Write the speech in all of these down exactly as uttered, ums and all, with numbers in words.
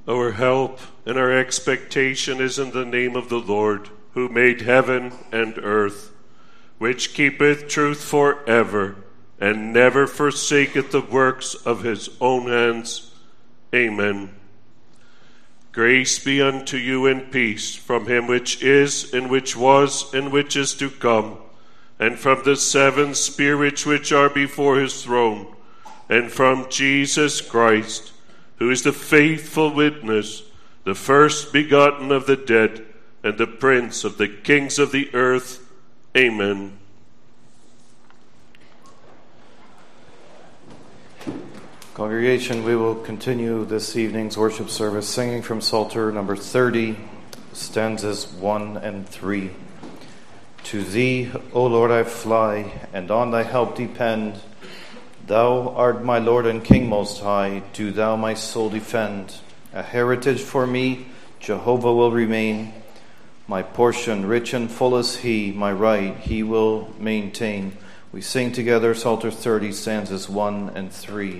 Our help and our expectation is in the name of the Lord, who made heaven and earth, which keepeth truth forever, and never forsaketh the works of his own hands. Amen. Grace be unto you and peace from him which is, and which was, and which is to come, and from the seven spirits which are before his throne, and from Jesus Christ, who is the faithful witness, the first begotten of the dead, and the prince of the kings of the earth. Amen. Congregation, we will continue this evening's worship service singing from Psalter number thirty, stanzas one and three. To thee, O Lord, I fly, and on thy help depend. Thou art my Lord and King most high, do thou my soul defend. A heritage for me, Jehovah will remain. My portion, rich and full is he, my right he will maintain. We sing together Psalter thirty, stanzas one and three.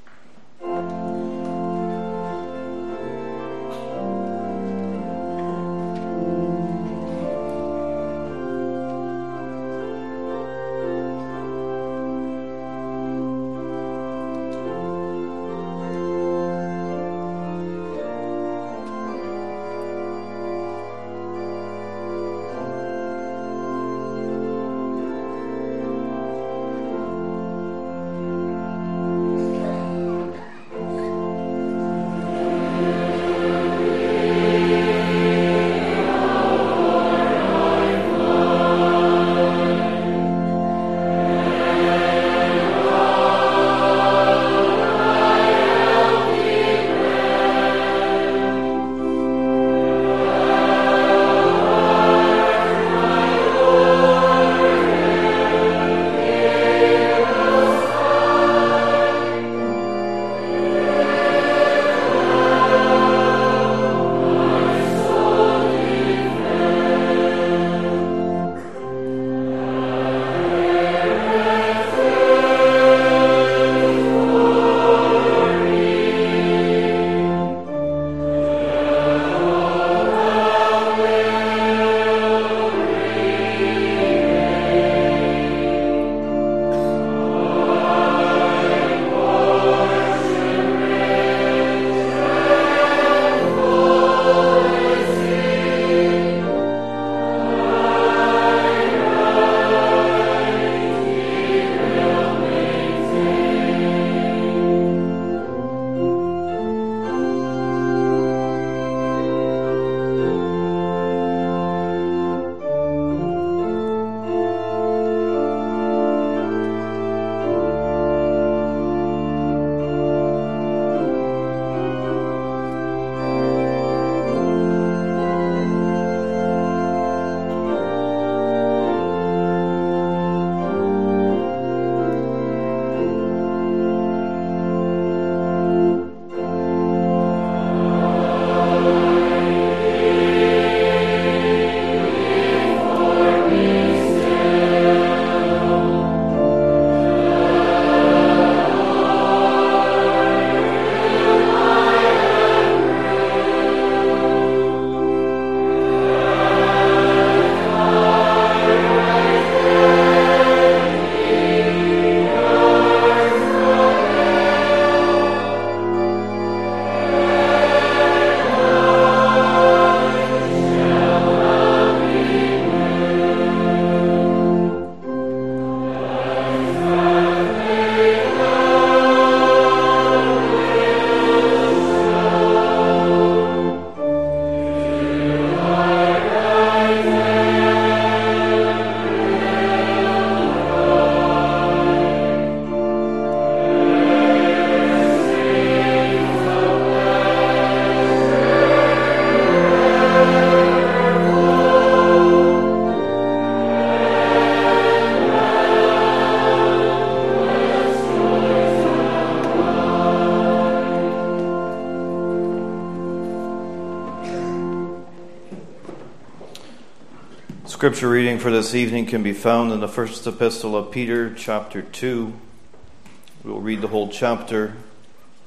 Scripture reading for this evening can be found in the first epistle of Peter, chapter two. We will read the whole chapter.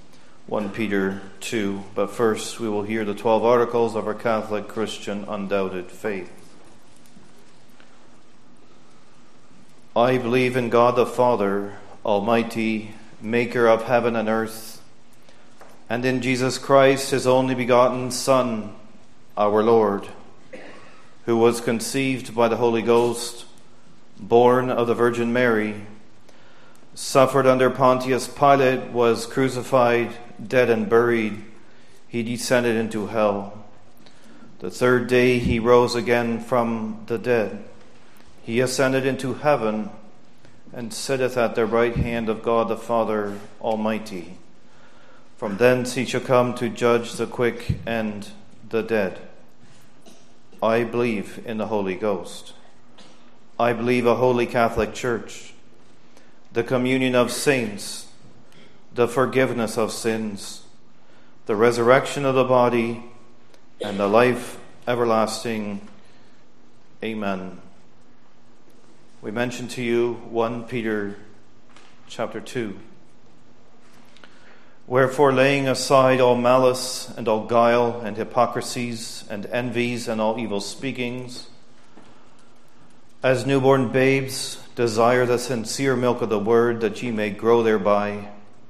First Peter two, but first we will hear the twelve articles of our Catholic Christian undoubted faith. I believe in God the Father, Almighty, maker of heaven and earth, and in Jesus Christ, his only begotten Son, our Lord, who was conceived by the Holy Ghost, born of the Virgin Mary, suffered under Pontius Pilate, was crucified, dead and buried. He descended into hell. The third day he rose again from the dead. He ascended into heaven and sitteth at the right hand of God the Father Almighty. From thence he shall come to judge the quick and the dead. I believe in the Holy Ghost. I believe a holy Catholic Church, the communion of saints, the forgiveness of sins, the resurrection of the body, and the life everlasting. Amen. We mentioned to you First Peter chapter two. Wherefore, laying aside all malice and all guile and hypocrisies and envies and all evil speakings, as newborn babes, desire the sincere milk of the word, that ye may grow thereby,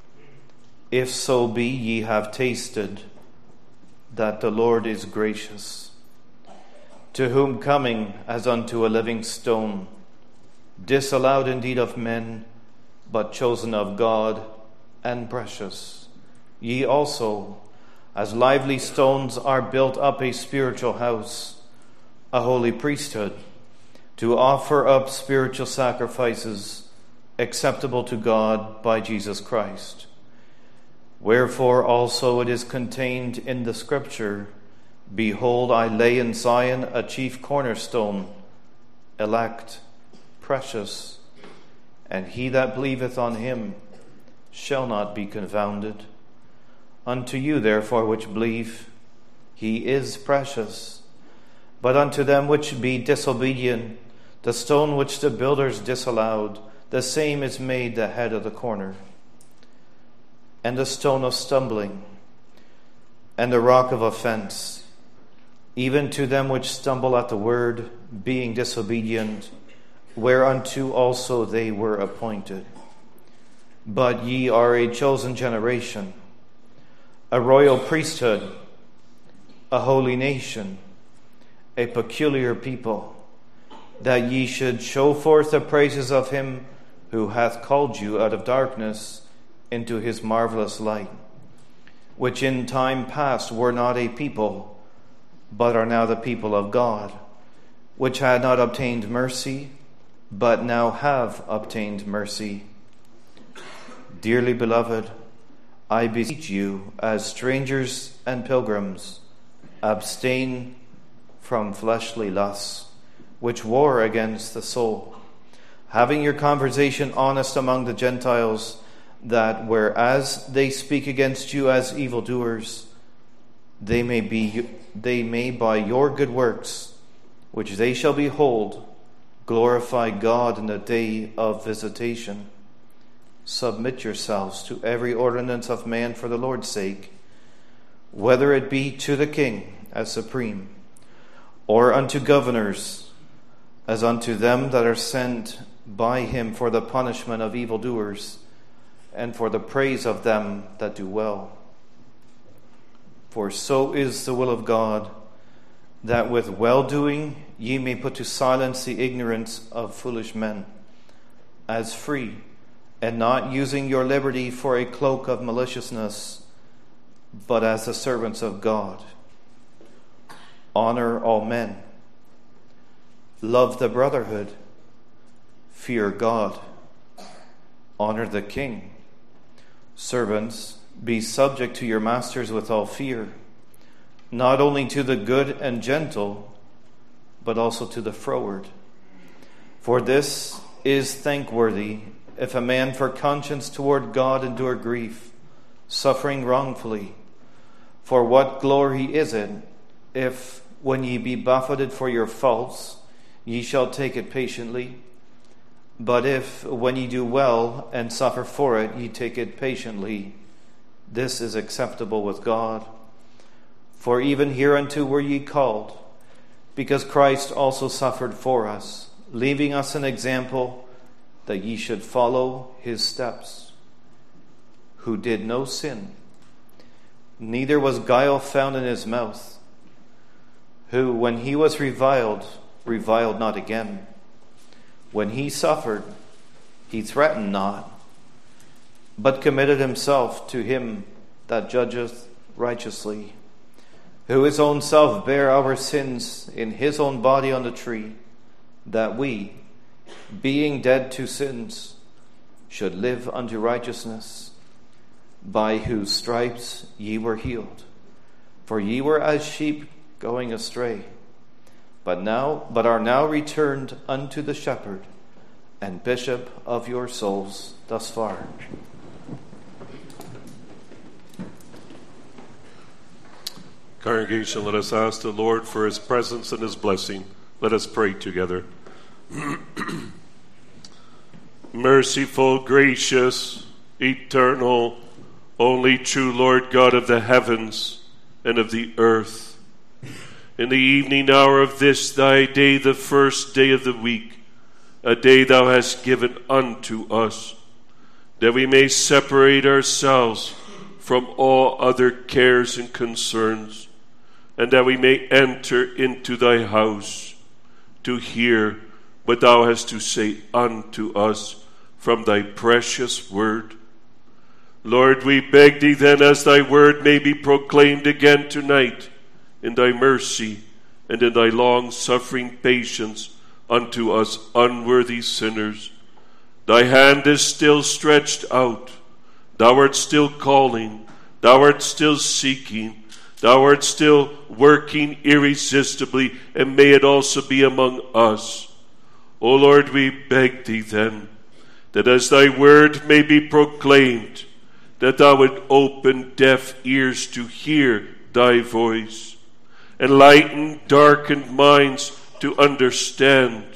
if so be ye have tasted that the Lord is gracious, to whom coming as unto a living stone, disallowed indeed of men, but chosen of God and precious, ye also, as lively stones, are built up a spiritual house, a holy priesthood, to offer up spiritual sacrifices acceptable to God by Jesus Christ. Wherefore also it is contained in the Scripture, Behold, I lay in Zion a chief cornerstone, elect, precious, and he that believeth on him shall not be confounded. Unto you therefore which believe, he is precious. But unto them which be disobedient, the stone which the builders disallowed, the same is made the head of the corner, and the stone of stumbling, and the rock of offense, even to them which stumble at the word, being disobedient, whereunto also they were appointed. But ye are a chosen generation, a royal priesthood, a holy nation, a peculiar people, that ye should show forth the praises of him who hath called you out of darkness into his marvelous light, which in time past were not a people, but are now the people of God, which had not obtained mercy, but now have obtained mercy. Dearly beloved, I beseech you, as strangers and pilgrims, abstain from fleshly lusts, which war against the soul, having your conversation honest among the Gentiles, that whereas they speak against you as evildoers, they may be they may by your good works, which they shall behold, glorify God in the day of visitation. Submit yourselves to every ordinance of man for the Lord's sake, whether it be to the king as supreme, or unto governors, as unto them that are sent by him for the punishment of evildoers, and for the praise of them that do well. For so is the will of God, that with well-doing ye may put to silence the ignorance of foolish men, as free, and not using your liberty for a cloak of maliciousness, but as the servants of God. Honor all men. Love the brotherhood. Fear God. Honor the king. Servants, be subject to your masters with all fear, not only to the good and gentle, but also to the froward. For this is thankworthy, if a man for conscience toward God endure grief, suffering wrongfully. For what glory is it, if, when ye be buffeted for your faults, ye shall take it patiently? But if, when ye do well and suffer for it, ye take it patiently, this is acceptable with God. For even hereunto were ye called, because Christ also suffered for us, leaving us an example that ye should follow his steps, who did no sin, neither was guile found in his mouth, who, when he was reviled, reviled not again. When he suffered, he threatened not, but committed himself to him that judgeth righteously, who his own self bare our sins in his own body on the tree, that we, being dead to sins, should live unto righteousness, by whose stripes ye were healed. For ye were as sheep going astray, but now but are now returned unto the shepherd and bishop of your souls. Thus far. Congregation, let us ask the Lord for his presence and his blessing. Let us pray together. Merciful, gracious, eternal, only true Lord God of the heavens and of the earth, in the evening hour of this thy day, the first day of the week, a day thou hast given unto us, that we may separate ourselves from all other cares and concerns, and that we may enter into thy house to hear what thou hast to say unto us from thy precious word. Lord, we beg thee then, as thy word may be proclaimed again tonight, in thy mercy and in thy long-suffering patience unto us unworthy sinners. Thy hand is still stretched out. Thou art still calling. Thou art still seeking. Thou art still working irresistibly, and may it also be among us. O Lord, we beg thee then, that as thy word may be proclaimed, that thou would open deaf ears to hear thy voice, enlighten darkened minds to understand,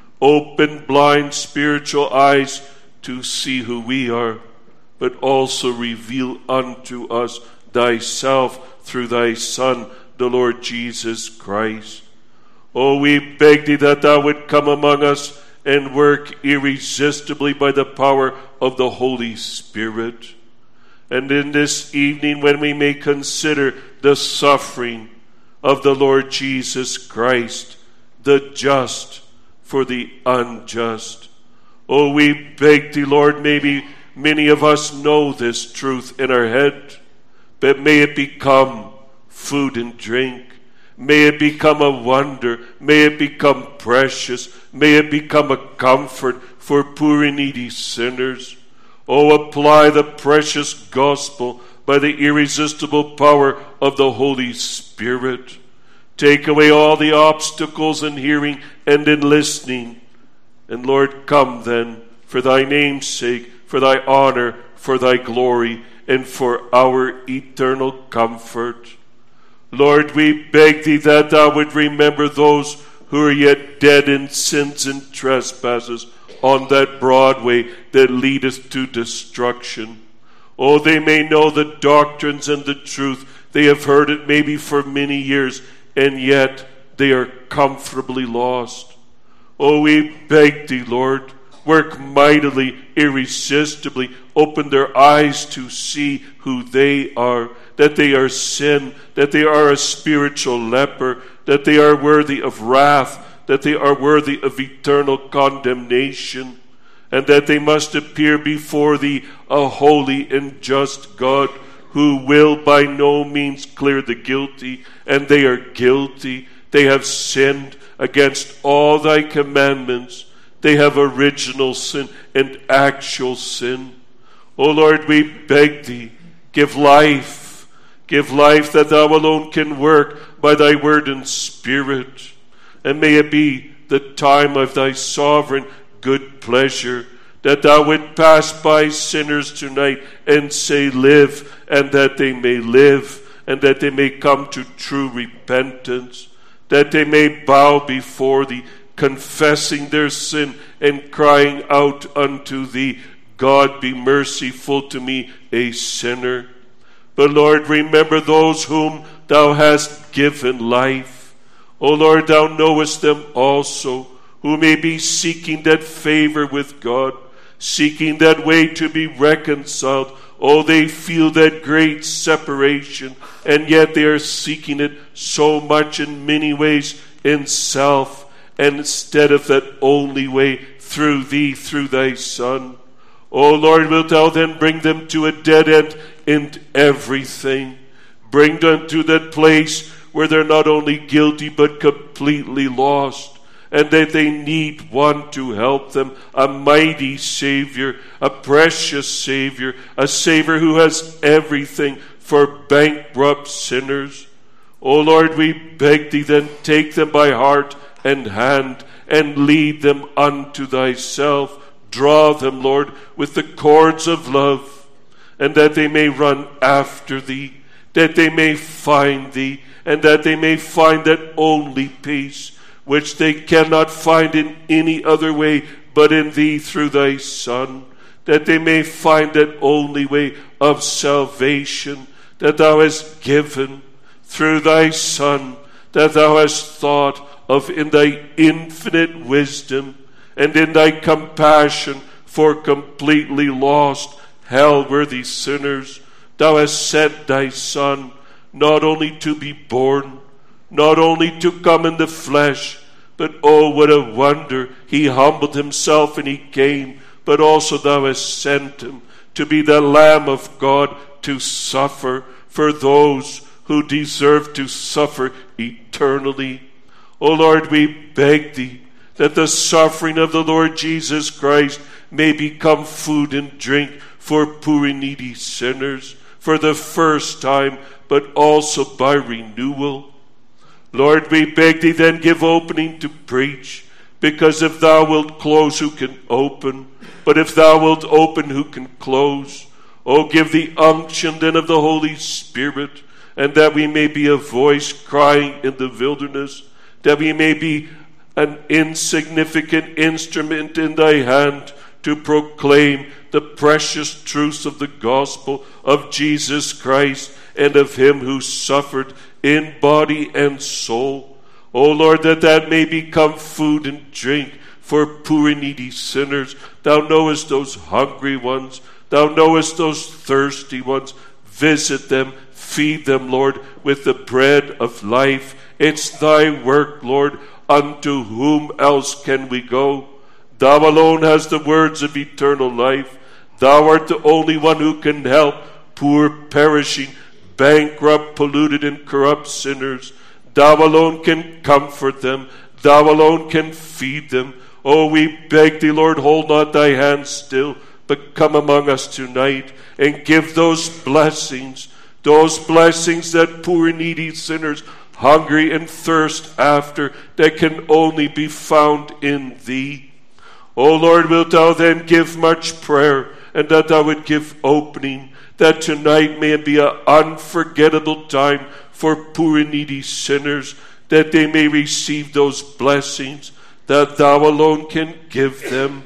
open blind spiritual eyes to see who we are, but also reveal unto us thyself through thy Son, the Lord Jesus Christ. Oh, we beg thee that thou would come among us and work irresistibly by the power of the Holy Spirit. And in this evening, when we may consider the suffering of the Lord Jesus Christ, the just for the unjust, oh, we beg thee, Lord, maybe many of us know this truth in our head, but may it become food and drink. May it become a wonder. May it become precious. May it become a comfort for poor and needy sinners. Oh, apply the precious gospel by the irresistible power of the Holy Spirit. Take away all the obstacles in hearing and in listening. And Lord, come then, for thy name's sake, for thy honor, for thy glory, and for our eternal comfort. Lord, we beg thee that thou would remember those who are yet dead in sins and trespasses on that broad way that leadeth to destruction. Oh, they may know the doctrines and the truth. They have heard it maybe for many years, and yet they are comfortably lost. Oh, we beg thee, Lord, work mightily, irresistibly, open their eyes to see who they are, that they are sin, that they are a spiritual leper, that they are worthy of wrath, that they are worthy of eternal condemnation, and that they must appear before thee, a holy and just God, who will by no means clear the guilty, and they are guilty. They have sinned against all thy commandments. They have original sin and actual sin. O Lord, we beg thee, give life, give life that thou alone can work by thy word and spirit. And may it be the time of thy sovereign good pleasure, that thou would pass by sinners tonight and say, live, and that they may live, and that they may come to true repentance, that they may bow before thee, confessing their sin and crying out unto thee, God, be merciful to me, a sinner. But Lord, remember those whom thou hast given life. O Lord, thou knowest them also, who may be seeking that favor with God, seeking that way to be reconciled. Oh, they feel that great separation, and yet they are seeking it so much in many ways in self, and instead of that only way through thee, through thy Son. Oh Lord, wilt thou then bring them to a dead end in everything? Bring them to that place where they're not only guilty but completely lost, and that they need one to help them, a mighty Savior, a precious Savior, a Savior who has everything for bankrupt sinners. O Lord, we beg thee then, take them by heart and hand and lead them unto thyself. Draw them, Lord, with the cords of love, and that they may run after thee, that they may find thee, and that they may find that only peace which they cannot find in any other way but in thee through thy Son, that they may find that only way of salvation that thou hast given through thy Son, that thou hast thought of in thy infinite wisdom and in thy compassion for completely lost, hell-worthy sinners. Thou hast sent thy Son not only to be born, not only to come in the flesh, but oh, what a wonder, he humbled himself and he came, but also thou hast sent him to be the Lamb of God, to suffer for those who deserve to suffer eternally. O Lord, we beg thee that the suffering of the Lord Jesus Christ may become food and drink for poor and needy sinners for the first time, but also by renewal. Lord, we beg thee then, give opening to preach, because if thou wilt close, who can open? But if thou wilt open, who can close? Oh, give the unction then of the Holy Spirit, and that we may be a voice crying in the wilderness, that we may be an insignificant instrument in thy hand to proclaim the precious truths of the gospel of Jesus Christ and of him who suffered in body and soul. O Lord, that that may become food and drink for poor and needy sinners. Thou knowest those hungry ones. Thou knowest those thirsty ones. Visit them, feed them, Lord, with the bread of life. It's thy work, Lord. Unto whom else can we go? Thou alone hast the words of eternal life. Thou art the only one who can help poor, perishing, bankrupt, polluted, and corrupt sinners. Thou alone can comfort them. Thou alone can feed them. Oh, we beg thee, Lord, hold not thy hand still, but come among us tonight and give those blessings, those blessings that poor needy sinners hungry and thirst after, that can only be found in thee. O Lord, wilt thou then give much prayer, and that thou would give opening, that tonight may be an unforgettable time for poor and needy sinners, that they may receive those blessings that thou alone can give them.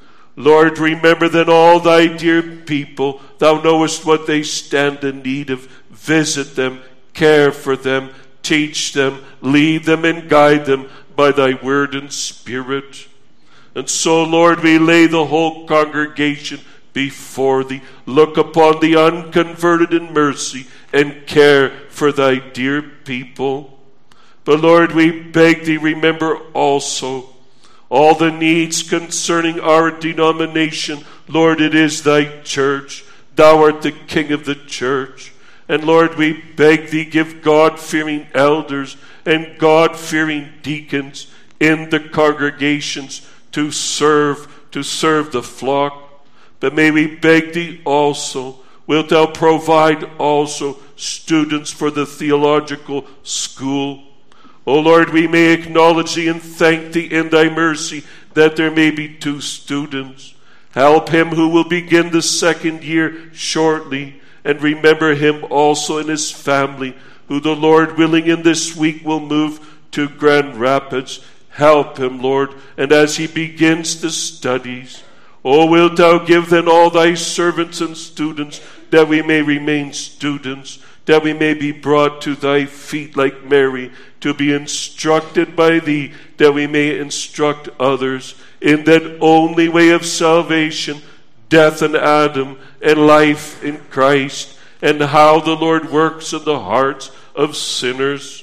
Lord, remember then all thy dear people. Thou knowest what they stand in need of. Visit them, care for them, teach them, lead them and guide them by thy word and spirit. And so, Lord, we lay the whole congregation before thee. Look upon the unconverted in mercy and care for thy dear people. But Lord, we beg thee, remember also all the needs concerning our denomination. Lord, it is thy church. Thou art the king of the church. And Lord, we beg thee, give God-fearing elders and God-fearing deacons in the congregations to serve, to serve the flock. But may we beg thee also, wilt thou provide also students for the theological school? O Lord, we may acknowledge thee and thank thee in thy mercy that there may be two students. Help him who will begin the second year shortly, and remember him also and his family, who the Lord willing in this week will move to Grand Rapids. Help him, Lord, and as he begins the studies, O wilt thou give then all thy servants and students that we may remain students, that we may be brought to thy feet like Mary, to be instructed by thee, that we may instruct others in that only way of salvation, death in Adam and life in Christ, and how the Lord works in the hearts of sinners.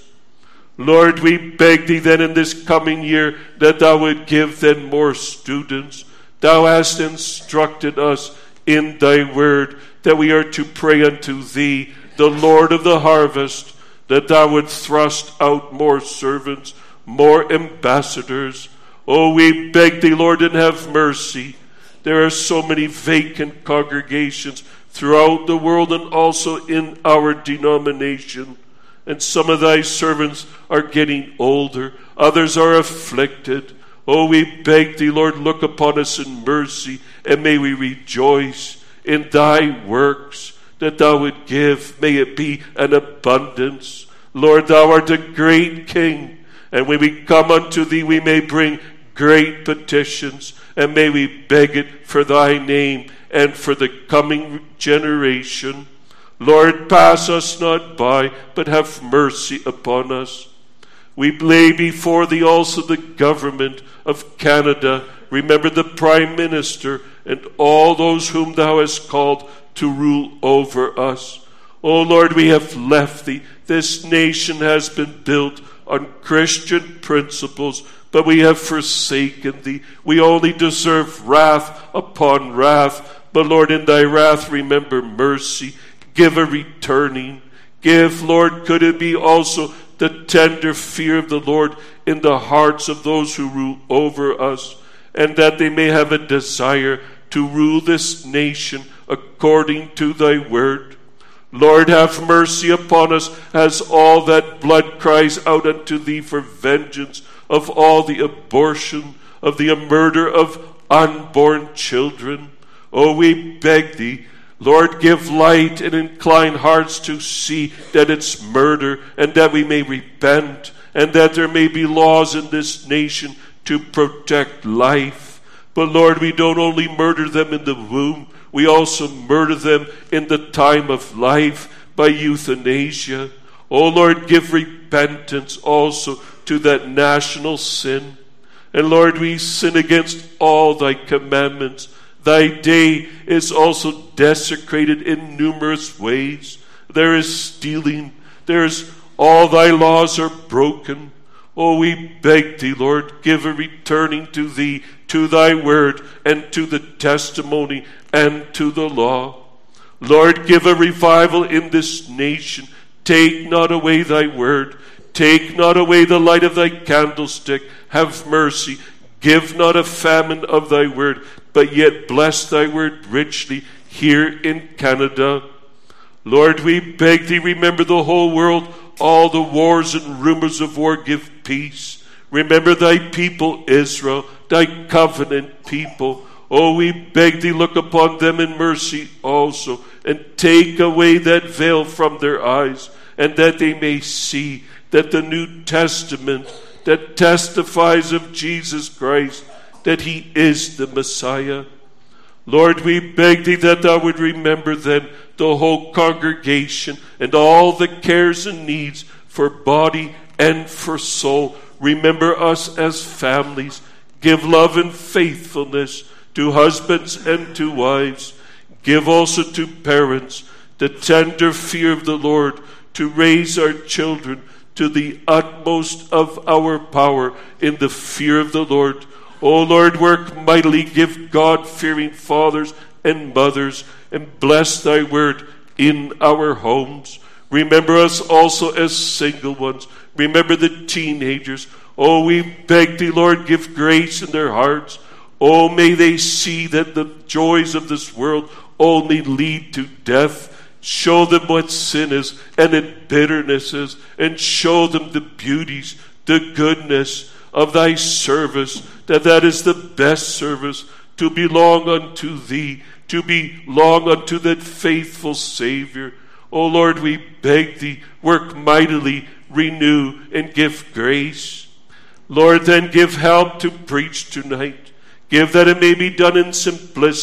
Lord, we beg thee then in this coming year that thou would give then more students. Thou hast instructed us in thy word that we are to pray unto thee, the Lord of the harvest, that thou would thrust out more servants, more ambassadors. Oh, we beg thee, Lord, and have mercy. There are so many vacant congregations throughout the world and also in our denomination. And some of thy servants are getting older. Others are afflicted. Oh, we beg thee, Lord, look upon us in mercy, and may we rejoice in thy works that thou would give. May it be an abundance. Lord, thou art a great King, and when we come unto thee, we may bring great petitions, and may we beg it for thy name and for the coming generation. Lord, pass us not by, but have mercy upon us. We lay before thee also the government of Canada. Remember the Prime Minister and all those whom thou hast called to rule over us. O Lord, we have left thee. This nation has been built on Christian principles, but we have forsaken thee. We only deserve wrath upon wrath. But Lord, in thy wrath remember mercy. Give a returning. Give, Lord, could it be also the tender fear of the Lord in the hearts of those who rule over us, and that they may have a desire to rule this nation according to thy word. Lord, have mercy upon us as all that blood cries out unto thee for vengeance of all the abortion, of the murder of unborn children. Oh, we beg thee, Lord, give light and incline hearts to see that it's murder, and that we may repent, and that there may be laws in this nation to protect life. But Lord, we don't only murder them in the womb, we also murder them in the time of life by euthanasia. Oh Lord, give repentance also to that national sin. And Lord, we sin against all thy commandments. Thy day is also desecrated in numerous ways. There is stealing. There is all thy laws are broken. Oh, we beg thee, Lord, give a returning to thee, to thy word, and to the testimony, and to the law. Lord, give a revival in this nation. Take not away thy word. Take not away the light of thy candlestick. Have mercy. Give not a famine of thy word, but yet bless thy word richly here in Canada. Lord, we beg thee, remember the whole world, all the wars and rumors of war, give peace. Remember thy people Israel, thy covenant people. Oh, we beg thee, look upon them in mercy also, and take away that veil from their eyes, and that they may see that the New Testament that testifies of Jesus Christ, that he is the Messiah. Lord, we beg thee that thou would remember then the whole congregation and all the cares and needs for body and for soul. Remember us as families. Give love and faithfulness to husbands and to wives. Give also to parents the tender fear of the Lord, to raise our children to the utmost of our power in the fear of the Lord. O Lord, work mightily, give God-fearing fathers and mothers, and bless thy word in our homes. Remember us also as single ones. Remember the teenagers. Oh, we beg thee, Lord, give grace in their hearts. Oh, may they see that the joys of this world only lead to death. Show them what sin is and what bitterness is, and show them the beauties, the goodness of thy service, that that is the best service, to belong unto thee, to belong unto that faithful Savior. O Lord, we beg thee, work mightily, renew, and give grace. Lord, then give help to preach tonight. Give that it may be done in simplicity,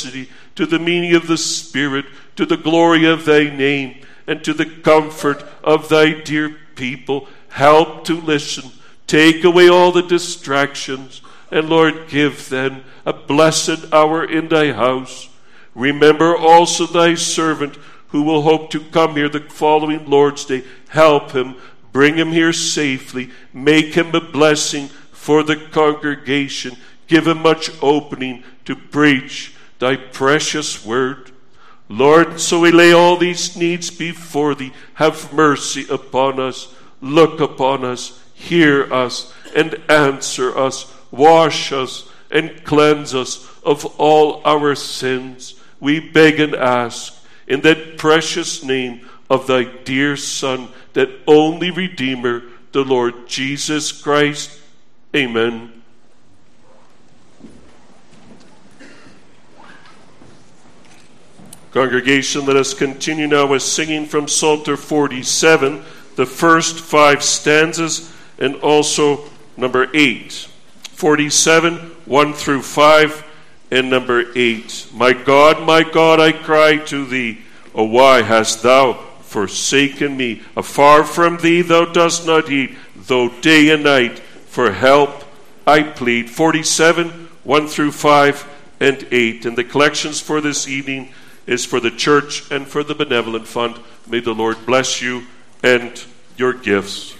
to the meaning of the Spirit, to the glory of thy name, and to the comfort of thy dear people. Help to listen. Take away all the distractions. And Lord, give them a blessed hour in thy house. Remember also thy servant who will hope to come here the following Lord's Day. Help him. Bring him here safely. Make him a blessing for the congregation. Give him much opening to preach thy precious word. Lord, so we lay all these needs before thee. Have mercy upon us. Look upon us. Hear us and answer us. Wash us and cleanse us of all our sins. We beg and ask in that precious name of thy dear Son, that only Redeemer, the Lord Jesus Christ. Amen. Congregation, let us continue now with singing from Psalter forty-seven, the first five stanzas, and also number eight. forty-seven, one through five, and number eight. My God, my God, I cry to thee, O why hast thou forsaken me? Afar from thee thou dost not heed, though day and night for help I plead. forty-seven, one through five, and eight. And the collections for this evening is for the church and for the benevolent fund. May the Lord bless you and your gifts.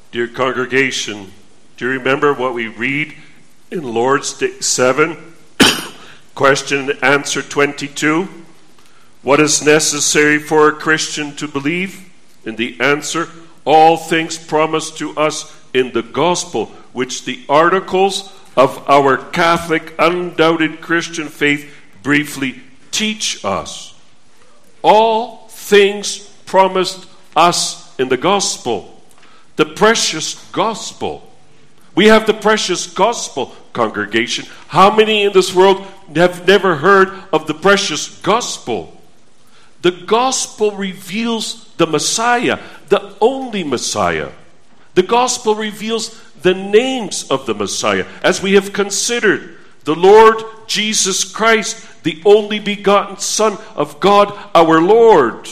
Dear congregation, do you remember what we read in Lord's Day seven? Question and answer twenty-two. What is necessary for a Christian to believe? In the answer, all things promised to us in the gospel, which the articles of our Catholic, undoubted Christian faith briefly teach us. All things promised us in the gospel. The precious gospel. We have the precious gospel, congregation. How many in this world have never heard of the precious gospel? The gospel reveals the Messiah, the only Messiah. The gospel reveals the names of the Messiah, as we have considered. The Lord Jesus Christ, the only begotten Son of God, our Lord.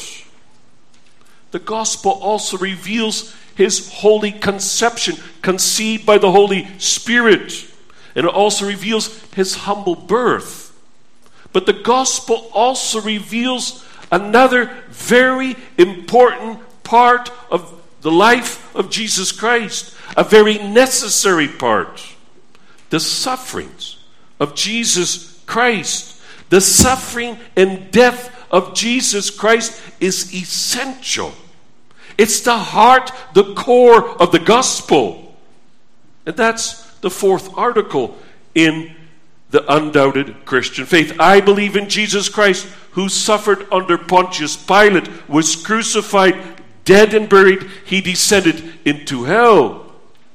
The gospel also reveals his holy conception, conceived by the Holy Spirit. And it also reveals his humble birth. But the gospel also reveals another very important part of the life of Jesus Christ, a very necessary part. The sufferings of Jesus Christ. The suffering and death of Jesus Christ is essential. It's the heart, the core of the gospel. And that's the fourth article in the undoubted Christian faith. I believe in Jesus Christ, who suffered under Pontius Pilate, was crucified, dead and buried. He descended into hell.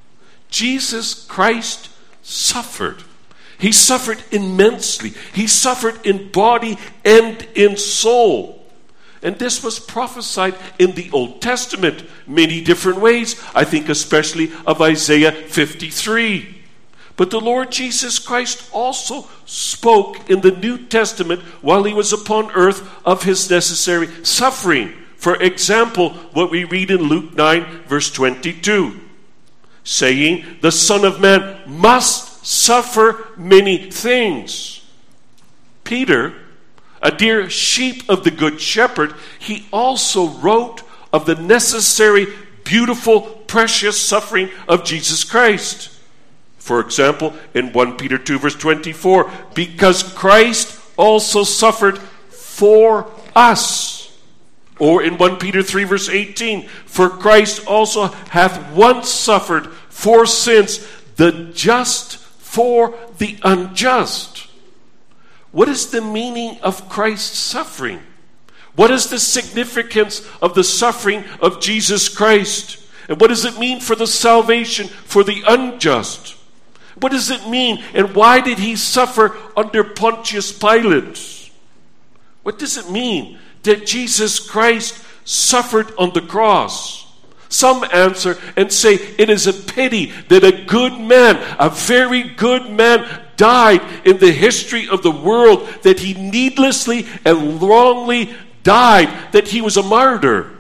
Jesus Christ suffered. He suffered immensely. He suffered in body and in soul. And this was prophesied in the Old Testament many different ways. I think especially of Isaiah fifty-three. But the Lord Jesus Christ also spoke in the New Testament while he was upon earth of his necessary suffering. For example, what we read in Luke nine verse twenty-two, saying, the Son of Man must suffer many things. Peter, a dear sheep of the Good Shepherd, he also wrote of the necessary, beautiful, precious suffering of Jesus Christ. For example, in First Peter two verse twenty-four, because Christ also suffered for us. Or in First Peter three verse eighteen, for Christ also hath once suffered for sins, the just for the unjust. What is the meaning of Christ's suffering? What is the significance of the suffering of Jesus Christ? And what does it mean for the salvation for the unjust? What does it mean? And why did he suffer under Pontius Pilate? What does it mean that Jesus Christ suffered on the cross? Some answer and say it is a pity that a good man, a very good man, died in the history of the world, that he needlessly and wrongly died, that he was a martyr.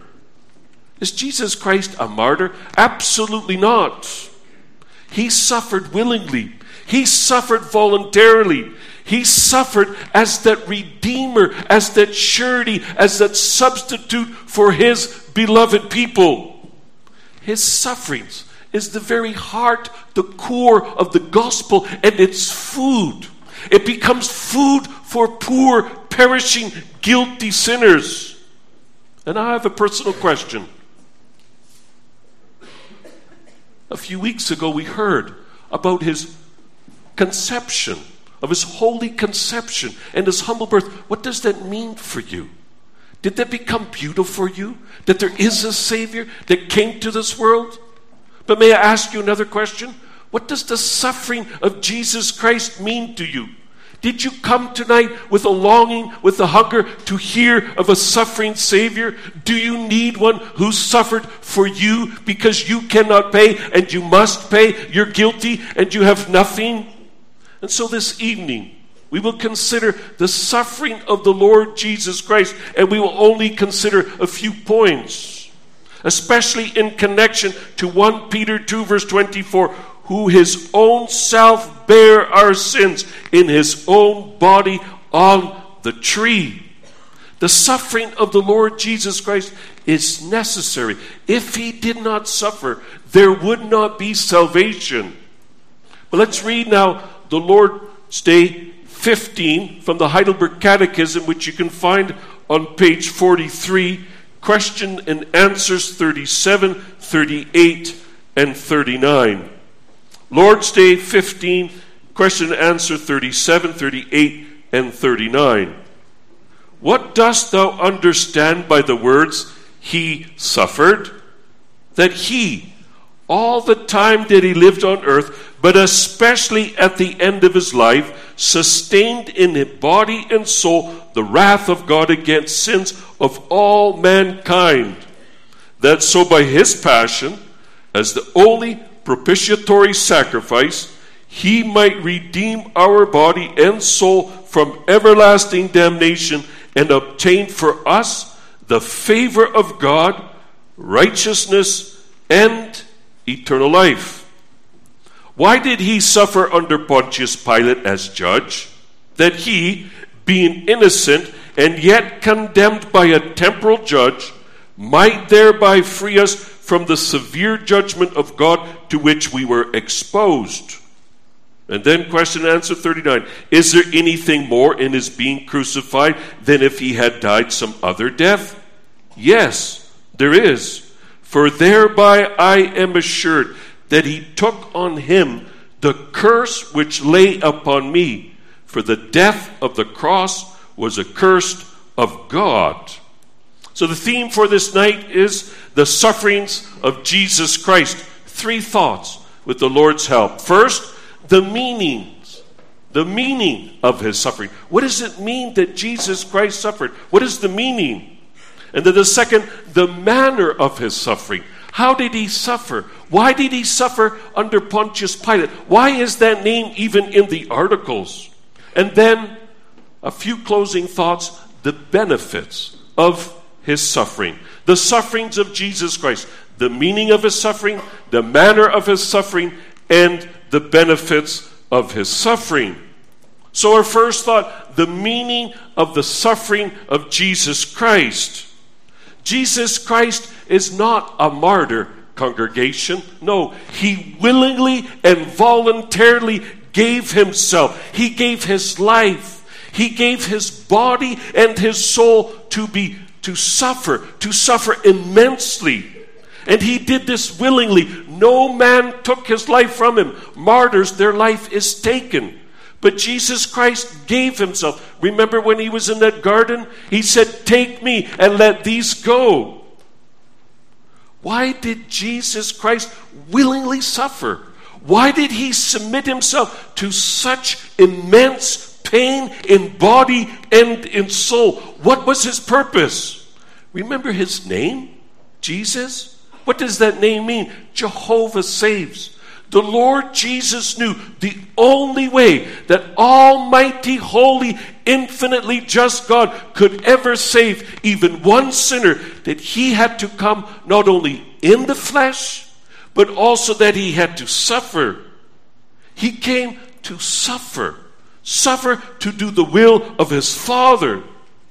Is Jesus Christ a martyr? Absolutely not. He suffered willingly. He suffered voluntarily. He suffered as that redeemer, as that surety, as that substitute for his beloved people. His sufferings is the very heart, the core of the gospel, and it's food. It becomes food for poor, perishing, guilty sinners. And I have a personal question. A few weeks ago we heard about his conception, of his holy conception and his humble birth. What does that mean for you? Did that become beautiful for you? That there is a Savior that came to this world? But may I ask you another question? What does the suffering of Jesus Christ mean to you? Did you come tonight with a longing, with a hunger to hear of a suffering Savior? Do you need one who suffered for you because you cannot pay and you must pay? You're guilty and you have nothing? And so this evening, we will consider the suffering of the Lord Jesus Christ, and we will only consider a few points, especially in connection to First Peter two verse twenty-four, who his own self bare our sins in his own body on the tree. The suffering of the Lord Jesus Christ is necessary. If he did not suffer, there would not be salvation. But let's read now the Lord's Day fifteen from the Heidelberg Catechism, which you can find on page forty-three, question and answers thirty-seven, thirty-eight, and thirty-nine. Lord's Day fifteen, question and answer thirty-seven, thirty-eight, and thirty-nine. What dost thou understand by the words, he suffered? That he, all the time that he lived on earth, but especially at the end of his life, sustained in his body and soul the wrath of God against sins of all mankind. That so by his passion, as the only propitiatory sacrifice, he might redeem our body and soul from everlasting damnation and obtain for us the favor of God, righteousness, and eternal life. Why did he suffer under Pontius Pilate as judge? That he, being innocent and yet condemned by a temporal judge, might thereby free us from the severe judgment of God to which we were exposed. And then question and answer thirty-nine. Is there anything more in his being crucified than if he had died some other death? Yes, there is. For thereby I am assured that he took on him the curse which lay upon me. For the death of the cross was accursed of God. So the theme for this night is the sufferings of Jesus Christ. Three thoughts with the Lord's help. First, the meanings, the meaning of his suffering. What does it mean that Jesus Christ suffered? What is the meaning? And then the second, the manner of his suffering. How did he suffer? Why did he suffer under Pontius Pilate? Why is that name even in the articles? And then a few closing thoughts, the benefits of his suffering. The sufferings of Jesus Christ. The meaning of his suffering, the manner of his suffering, and the benefits of his suffering. So our first thought, the meaning of the suffering of Jesus Christ. Jesus Christ is not a martyr, congregation. No, he willingly and voluntarily gave himself. He gave his life. He gave his body and his soul to be to suffer, to suffer immensely. And he did this willingly. No man took his life from him. Martyrs, their life is taken. But Jesus Christ gave himself. Remember when he was in that garden? He said, take me and let these go. Why did Jesus Christ willingly suffer? Why did he submit himself to such immense pain in body and in soul? What was his purpose? Remember his name? Jesus? What does that name mean? Jehovah saves. The Lord Jesus knew the only way that almighty, holy, infinitely just God could ever save even one sinner, that he had to come not only in the flesh, but also that he had to suffer. He came to suffer. Suffer to do the will of his Father.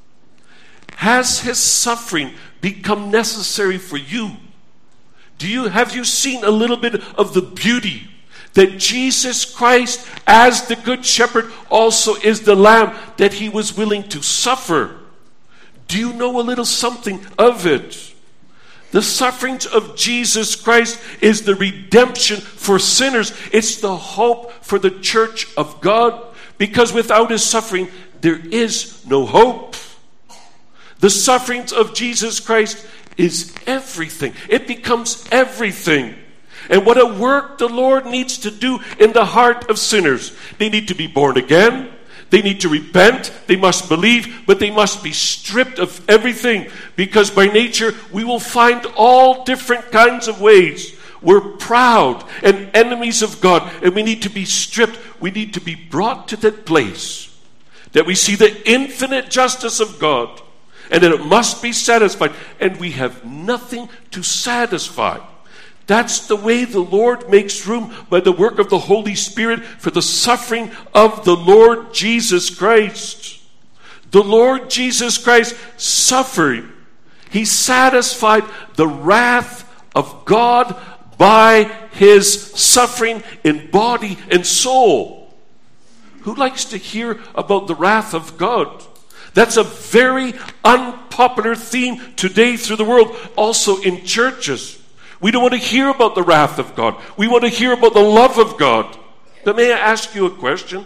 Has his suffering become necessary for you? Do you have you seen a little bit of the beauty that Jesus Christ, as the Good Shepherd, also is the Lamb, that he was willing to suffer? Do you know a little something of it? The sufferings of Jesus Christ is the redemption for sinners. It's the hope for the church of God, because without his suffering, there is no hope. The sufferings of Jesus Christ is everything. It becomes everything. And what a work the Lord needs to do in the heart of sinners. They need to be born again. They need to repent. They must believe, but they must be stripped of everything, because by nature we will find all different kinds of ways. We're proud and enemies of God, and we need to be stripped. We need to be brought to that place that we see the infinite justice of God, and that it must be satisfied, and we have nothing to satisfy. That's the way the Lord makes room by the work of the Holy Spirit for the suffering of the Lord Jesus Christ. The Lord Jesus Christ suffered. He satisfied the wrath of God by his suffering in body and soul. Who likes to hear about the wrath of God? That's a very unpopular theme today through the world, also in churches. We don't want to hear about the wrath of God. We want to hear about the love of God. But may I ask you a question?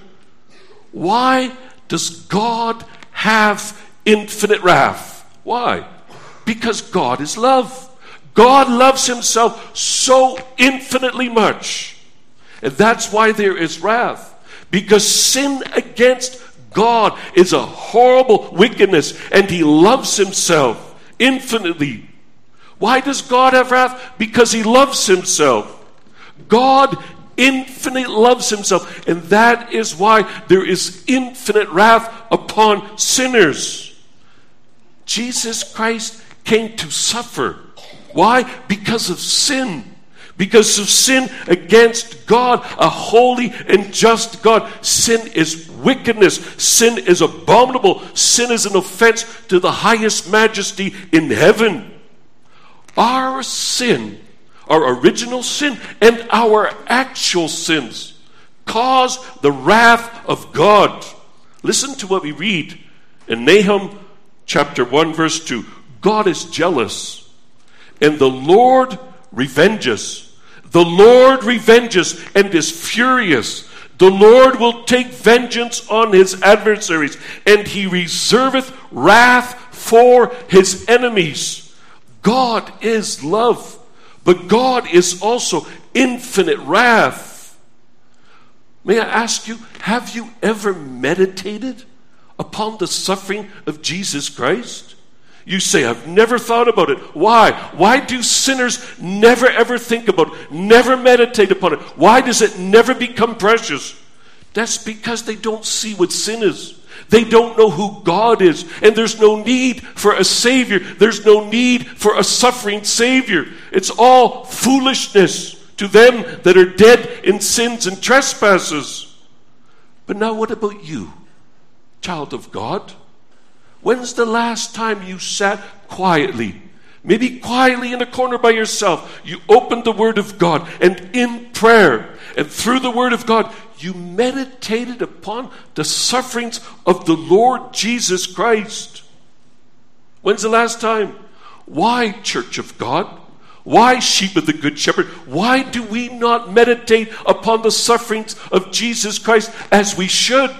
Why does God have infinite wrath? Why? Because God is love. God loves himself so infinitely much. And that's why there is wrath. Because sin against God is a horrible wickedness, and he loves himself infinitely. Why does God have wrath? Because he loves himself. God infinitely loves himself, and that is why there is infinite wrath upon sinners. Jesus Christ came to suffer. Why? Because of sin. Because of sin against God, a holy and just God. Sin is wickedness. Sin is abominable. Sin is an offense to the highest majesty in heaven. Our sin, our original sin, and our actual sins cause the wrath of God. Listen to what we read in Nahum chapter one, verse two. God is jealous, and the Lord revenges. The Lord revenges and is furious. The Lord will take vengeance on his adversaries, and he reserveth wrath for his enemies. God is love, but God is also infinite wrath. May I ask you, have you ever meditated upon the suffering of Jesus Christ? You say, I've never thought about it. Why? Why do sinners never ever think about it, never meditate upon it? Why does it never become precious? That's because they don't see what sin is. They don't know who God is. And there's no need for a Savior. There's no need for a suffering Savior. It's all foolishness to them that are dead in sins and trespasses. But now what about you, child of God? When's the last time you sat quietly, maybe quietly in a corner by yourself, you opened the Word of God, and in prayer and through the Word of God, you meditated upon the sufferings of the Lord Jesus Christ? When's the last time? Why, Church of God? Why, sheep of the Good Shepherd? Why do we not meditate upon the sufferings of Jesus Christ as we should?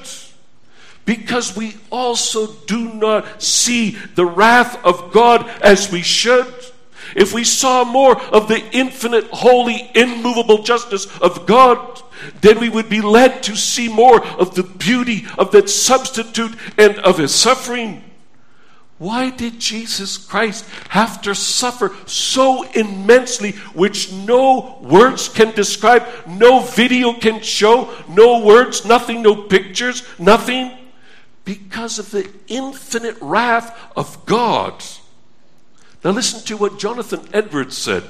Because we also do not see the wrath of God as we should. If we saw more of the infinite, holy, immovable justice of God, then we would be led to see more of the beauty of that substitute and of his suffering. Why did Jesus Christ have to suffer so immensely, which no words can describe, no video can show, no words, nothing, no pictures, nothing? Because of the infinite wrath of God. Now listen to what Jonathan Edwards said.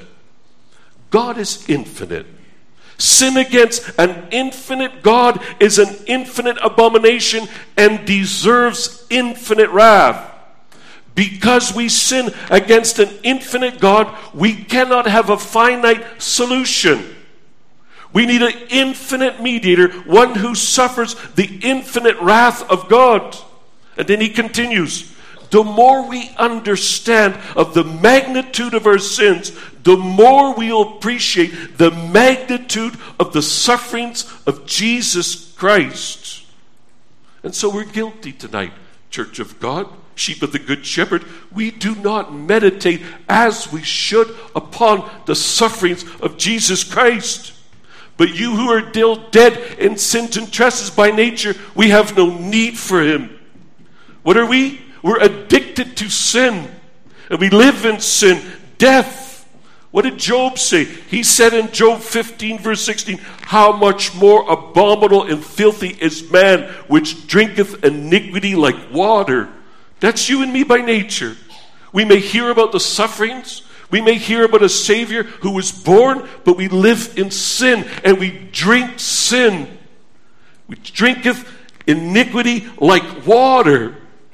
God is infinite. Sin against an infinite God is an infinite abomination and deserves infinite wrath. Because we sin against an infinite God, we cannot have a finite solution. We need an infinite mediator, one who suffers the infinite wrath of God. And then he continues, the more we understand of the magnitude of our sins, the more we'll appreciate the magnitude of the sufferings of Jesus Christ. And so we're guilty tonight, Church of God, sheep of the Good Shepherd. We do not meditate as we should upon the sufferings of Jesus Christ. But you who are still dead in sins and trespasses by nature, we have no need for him. What are we? We're addicted to sin. And we live in sin. Death. What did Job say? He said in Job fifteen verse sixteen, how much more abominable and filthy is man, which drinketh iniquity like water. That's you and me by nature. We may hear about the sufferings. We may hear about a Savior who was born, but we live in sin and we drink sin. We drinketh iniquity like water.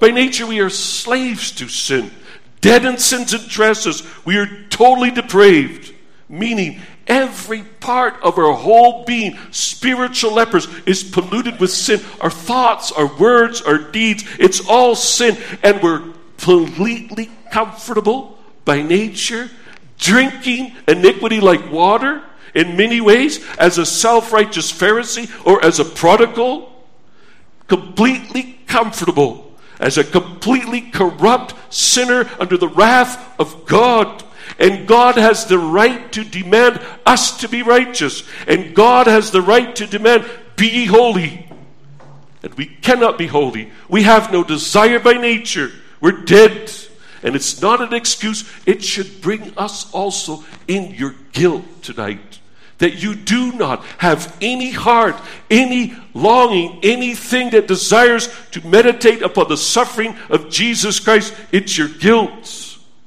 By nature, we are slaves to sin. Dead in sins and trespasses. We are totally depraved. Meaning, every part of our whole being, spiritual lepers, is polluted with sin. Our thoughts, our words, our deeds, it's all sin. And we're completely comfortable by nature, drinking iniquity like water in many ways, as a self-righteous Pharisee or as a prodigal. Completely comfortable as a completely corrupt sinner under the wrath of God. And God has the right to demand us to be righteous. And God has the right to demand, be ye holy. And we cannot be holy. We have no desire by nature. We're dead. And it's not an excuse. It should bring us also in your guilt tonight. That you do not have any heart, any longing, anything that desires to meditate upon the suffering of Jesus Christ. It's your guilt.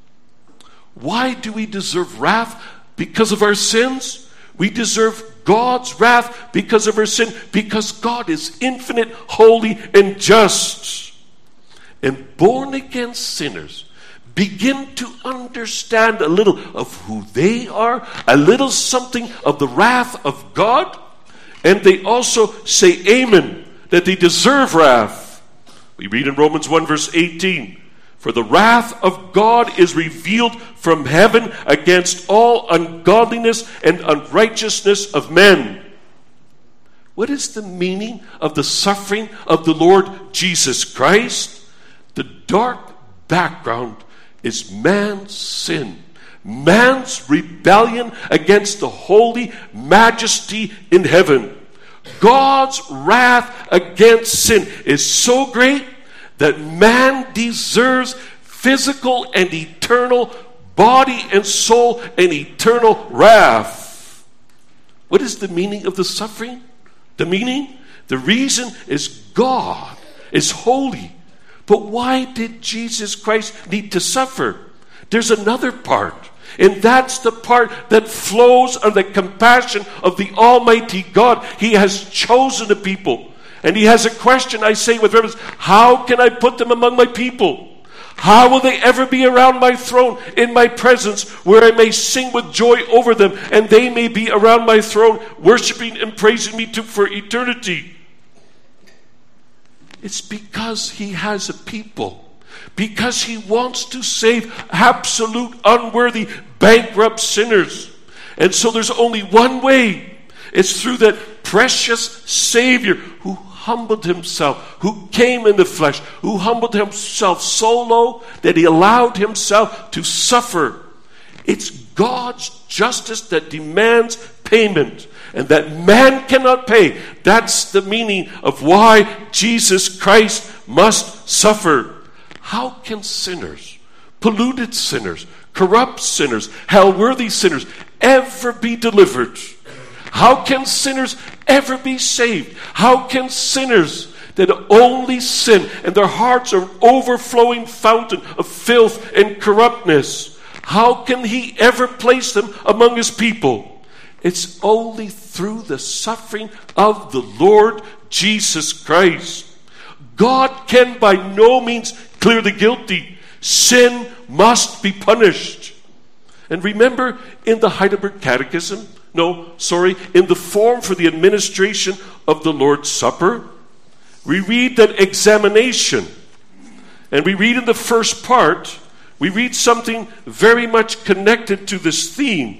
Why do we deserve wrath? Because of our sins? We deserve God's wrath because of our sin. Because God is infinite, holy, and just. And born-again sinners begin to understand a little of who they are, a little something of the wrath of God, and they also say amen, that they deserve wrath. We read in Romans one verse eighteen, for the wrath of God is revealed from heaven against all ungodliness and unrighteousness of men. What is the meaning of the suffering of the Lord Jesus Christ? The dark background is man's sin, man's rebellion against the holy majesty in heaven. God's wrath against sin is so great that man deserves physical and eternal body and soul and eternal wrath. What is the meaning of the suffering? The meaning? The reason is God is holy. But why did Jesus Christ need to suffer? There's another part. And that's the part that flows of the compassion of the Almighty God. He has chosen a people. And he has a question, I say with reverence, how can I put them among my people? How will they ever be around my throne in my presence, where I may sing with joy over them, and they may be around my throne, worshiping and praising me to, for eternity? It's because he has a people. Because he wants to save absolute, unworthy, bankrupt sinners. And so there's only one way. It's through that precious Savior who humbled himself, who came in the flesh, who humbled himself so low that he allowed himself to suffer. It's God's justice that demands payment, and that man cannot pay. That's the meaning of why Jesus Christ must suffer. How can sinners, polluted sinners, corrupt sinners, hell-worthy sinners ever be delivered? How can sinners ever be saved? How can sinners that only sin and their hearts are an overflowing fountain of filth and corruptness, how can he ever place them among his people? It's only through the suffering of the Lord Jesus Christ. God can by no means clear the guilty. Sin must be punished. And remember in the Heidelberg Catechism, no, sorry, in the form for the administration of the Lord's Supper, we read that examination. And we read in the first part, we read something very much connected to this theme.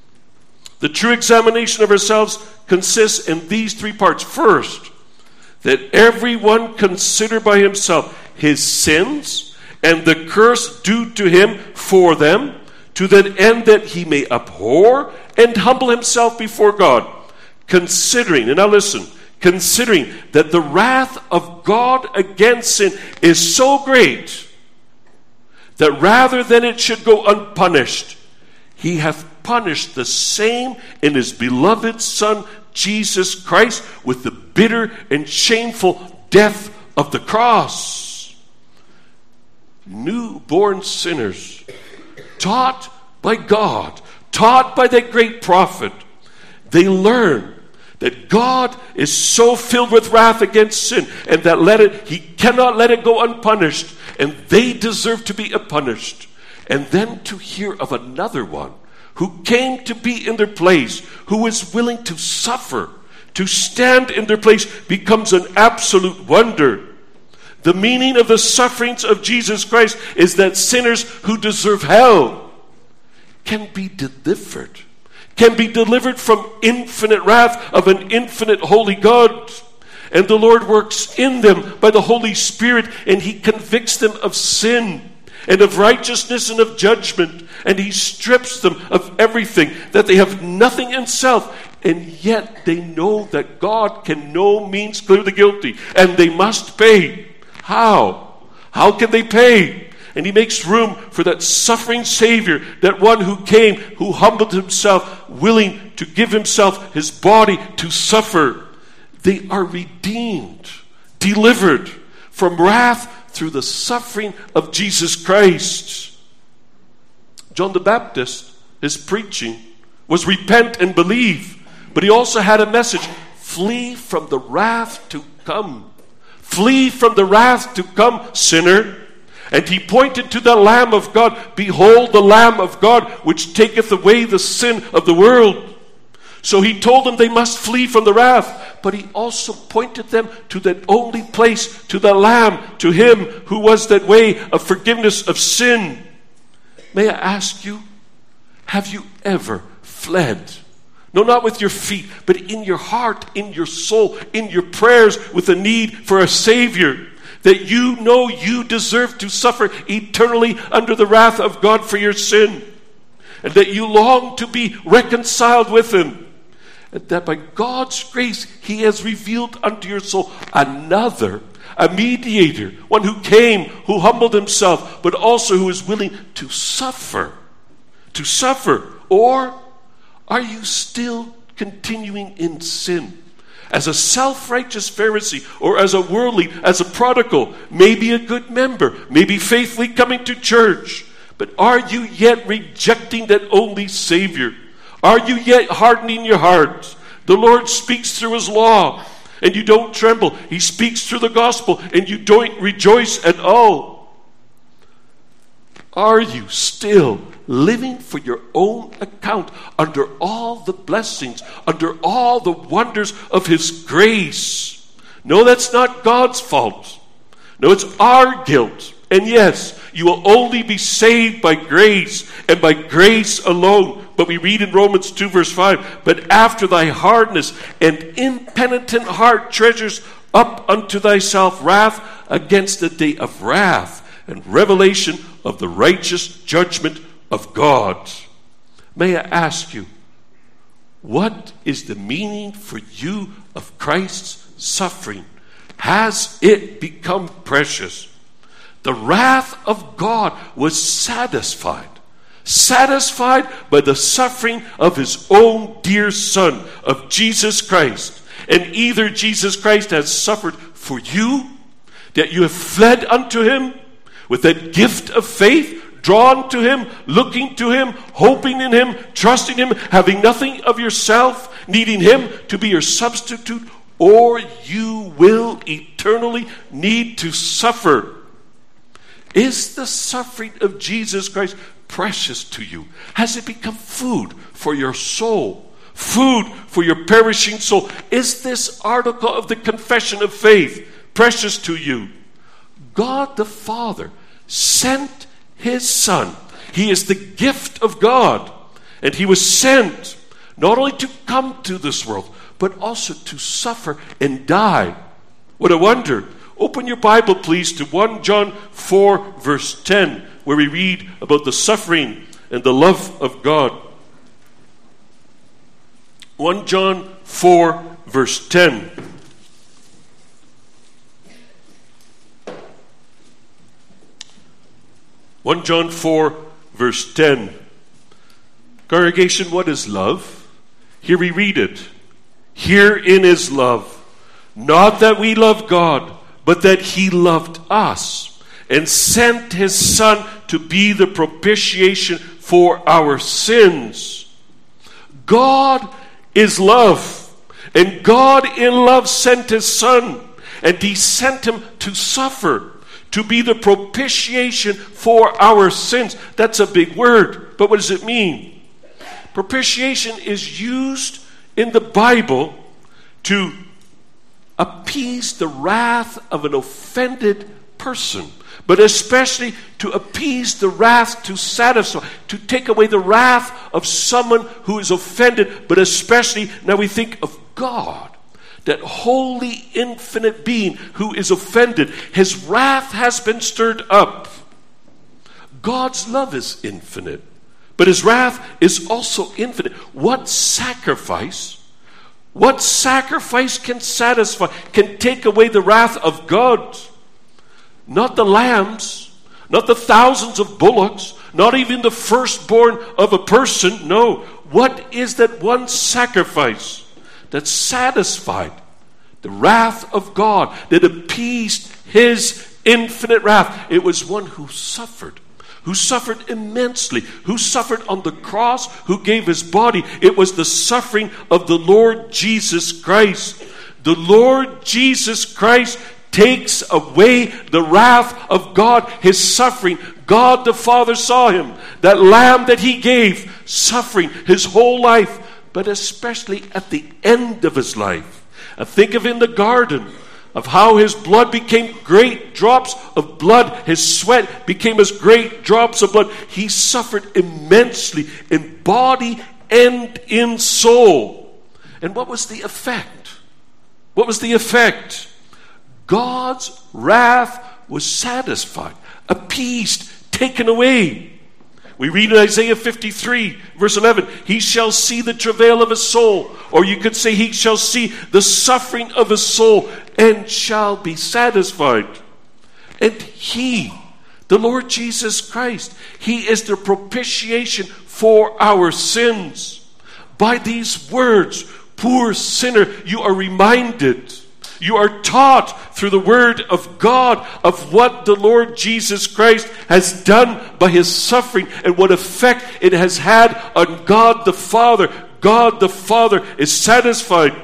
The true examination of ourselves consists in these three parts. First, that everyone consider by himself his sins and the curse due to him for them, to that end that he may abhor and humble himself before God, considering, and now listen, considering that the wrath of God against sin is so great that rather than it should go unpunished, he hath punished the same in his beloved Son, Jesus Christ, with the bitter and shameful death of the cross. Newborn sinners, taught by God, taught by that great prophet, they learn that God is so filled with wrath against sin, and that let it, he cannot let it go unpunished, and they deserve to be punished. And then to hear of another one who came to be in their place, who was willing to suffer, to stand in their place, becomes an absolute wonder. The meaning of the sufferings of Jesus Christ is that sinners who deserve hell can be delivered, can be delivered from infinite wrath of an infinite holy God. And the Lord works in them by the Holy Spirit, and he convicts them of sin and of righteousness and of judgment, and he strips them of everything, that they have nothing in self, and yet they know that God can no means clear the guilty, and they must pay. How? How can they pay? And he makes room for that suffering Savior, that one who came, who humbled himself, willing to give himself, his body, to suffer. They are redeemed, delivered from wrath through the suffering of Jesus Christ. John the Baptist, his preaching was repent and believe, but he also had a message: flee from the wrath to come. Flee from the wrath to come, sinner. And he pointed to the Lamb of God. Behold the Lamb of God, which taketh away the sin of the world. So he told them they must flee from the wrath, but he also pointed them to that only place, to the Lamb, to him who was that way of forgiveness of sin. May I ask you, have you ever fled? No, not with your feet, but in your heart, in your soul, in your prayers, with a need for a Savior, that you know you deserve to suffer eternally under the wrath of God for your sin, and that you long to be reconciled with him, and that by God's grace he has revealed unto your soul another, a mediator, one who came, who humbled himself, but also who is willing to suffer, to suffer. Or are you still continuing in sin? As a self-righteous Pharisee, or as a worldly, as a prodigal, maybe a good member, maybe faithfully coming to church, but are you yet rejecting that only Savior? Are you yet hardening your heart? The Lord speaks through his law, and you don't tremble. He speaks through the gospel, and you don't rejoice at all. Are you still living for your own account under all the blessings, under all the wonders of his grace? No, that's not God's fault. No, it's our guilt. And yes, you will only be saved by grace, and by grace alone. But we read in Romans two verse five, but after thy hardness and impenitent heart treasures up unto thyself wrath against the day of wrath and revelation of the righteous judgment of God. May I ask you, what is the meaning for you of Christ's suffering? Has it become precious? The wrath of God was satisfied. Satisfied by the suffering of his own dear Son, of Jesus Christ. And either Jesus Christ has suffered for you, that you have fled unto him with that gift of faith, drawn to him, looking to him, hoping in him, trusting him, having nothing of yourself, needing him to be your substitute, or you will eternally need to suffer. Is the suffering of Jesus Christ precious to you? Has it become food for your soul? Food for your perishing soul? Is this article of the confession of faith precious to you? God the Father sent his Son. He is the gift of God. And he was sent not only to come to this world, but also to suffer and die. What a wonder. Open your Bible, please, to First John four, verse ten, where we read about the suffering and the love of God. First John four, verse ten. First John four, verse ten. Congregation, what is love? Here we read it. Herein is love, not that we love God, but that he loved us and sent his Son to be the propitiation for our sins. God is love. And God in love sent his Son, and he sent him to suffer, to be the propitiation for our sins. That's a big word, but what does it mean? Propitiation is used in the Bible to appease the wrath of an offended person, but especially to appease the wrath, to satisfy, to take away the wrath of someone who is offended, but especially, now we think of God, that holy, infinite being who is offended. His wrath has been stirred up. God's love is infinite, but his wrath is also infinite. What sacrifice, what sacrifice can satisfy, can take away the wrath of God? Not the lambs, not the thousands of bullocks, not even the firstborn of a person. No, what is that one sacrifice that satisfied the wrath of God, that appeased his infinite wrath? It was one who suffered, who suffered immensely, who suffered on the cross, who gave his body. It was the suffering of the Lord Jesus Christ. The Lord Jesus Christ takes away the wrath of God, his suffering. God the Father saw him, that lamb that he gave, suffering his whole life, but especially at the end of his life. And think of in the garden, of how his blood became great drops of blood. His sweat became as great drops of blood. He suffered immensely in body and in soul. And what was the effect? What was the effect? God's wrath was satisfied, appeased, taken away. We read in Isaiah fifty-three, verse eleven, he shall see the travail of his soul. Or you could say he shall see the suffering of his soul and shall be satisfied. And he, the Lord Jesus Christ, he is the propitiation for our sins. By these words, poor sinner, you are reminded, you are taught through the word of God of what the Lord Jesus Christ has done by his suffering and what effect it has had on God the Father. God the Father is satisfied.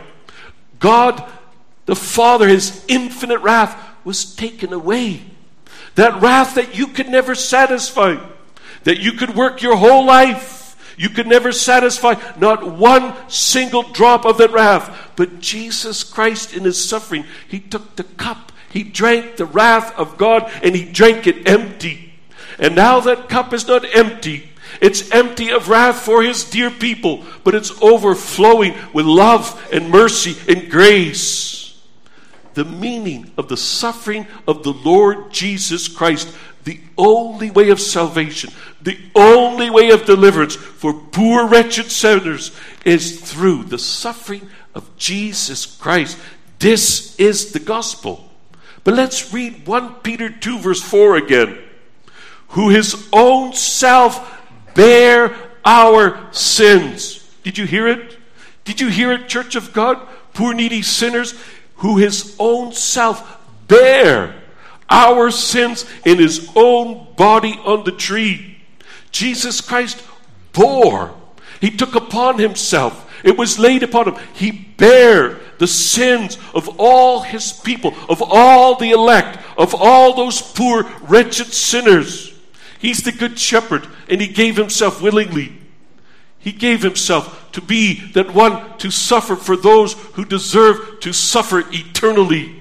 God the Father, his infinite wrath was taken away. That wrath that you could never satisfy, that you could work your whole life, you could never satisfy, not one single drop of that wrath. But Jesus Christ in his suffering, he took the cup, he drank the wrath of God, and he drank it empty. And now that cup is not empty. It's empty of wrath for his dear people, but it's overflowing with love and mercy and grace. The meaning of the suffering of the Lord Jesus Christ, the only way of salvation, the only way of deliverance for poor wretched sinners, is through the suffering of Jesus Christ. This is the gospel. But let's read First Peter two verse four again. Who his own self bare our sins. Did you hear it? Did you hear it, Church of God? Poor needy sinners, who his own self bare our sins in his own body on the tree. Jesus Christ bore. He took upon himself. It was laid upon him. He bare the sins of all his people, of all the elect, of all those poor, wretched sinners. He's the good shepherd, and he gave himself willingly. He gave himself to be that one to suffer for those who deserve to suffer eternally.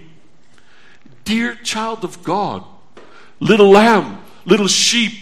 Dear child of God, little lamb, little sheep,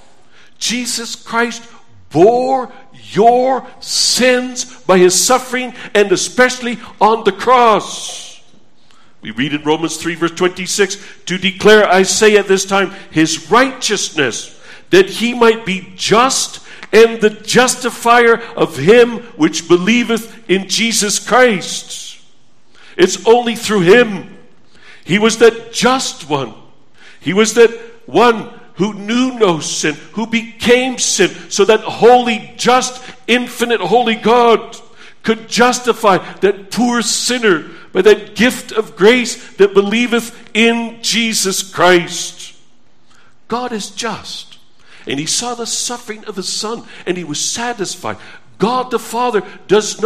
Jesus Christ bore your sins by his suffering, and especially on the cross. We read in Romans three verse twenty-six, to declare, I say at this time, his righteousness, that he might be just and the justifier of him which believeth in Jesus Christ. It's only through him. He was that just one. He was that one who knew no sin, who became sin, so that holy, just, infinite, holy God could justify that poor sinner by that gift of grace that believeth in Jesus Christ. God is just, and he saw the suffering of his Son, and he was satisfied. God the Father does not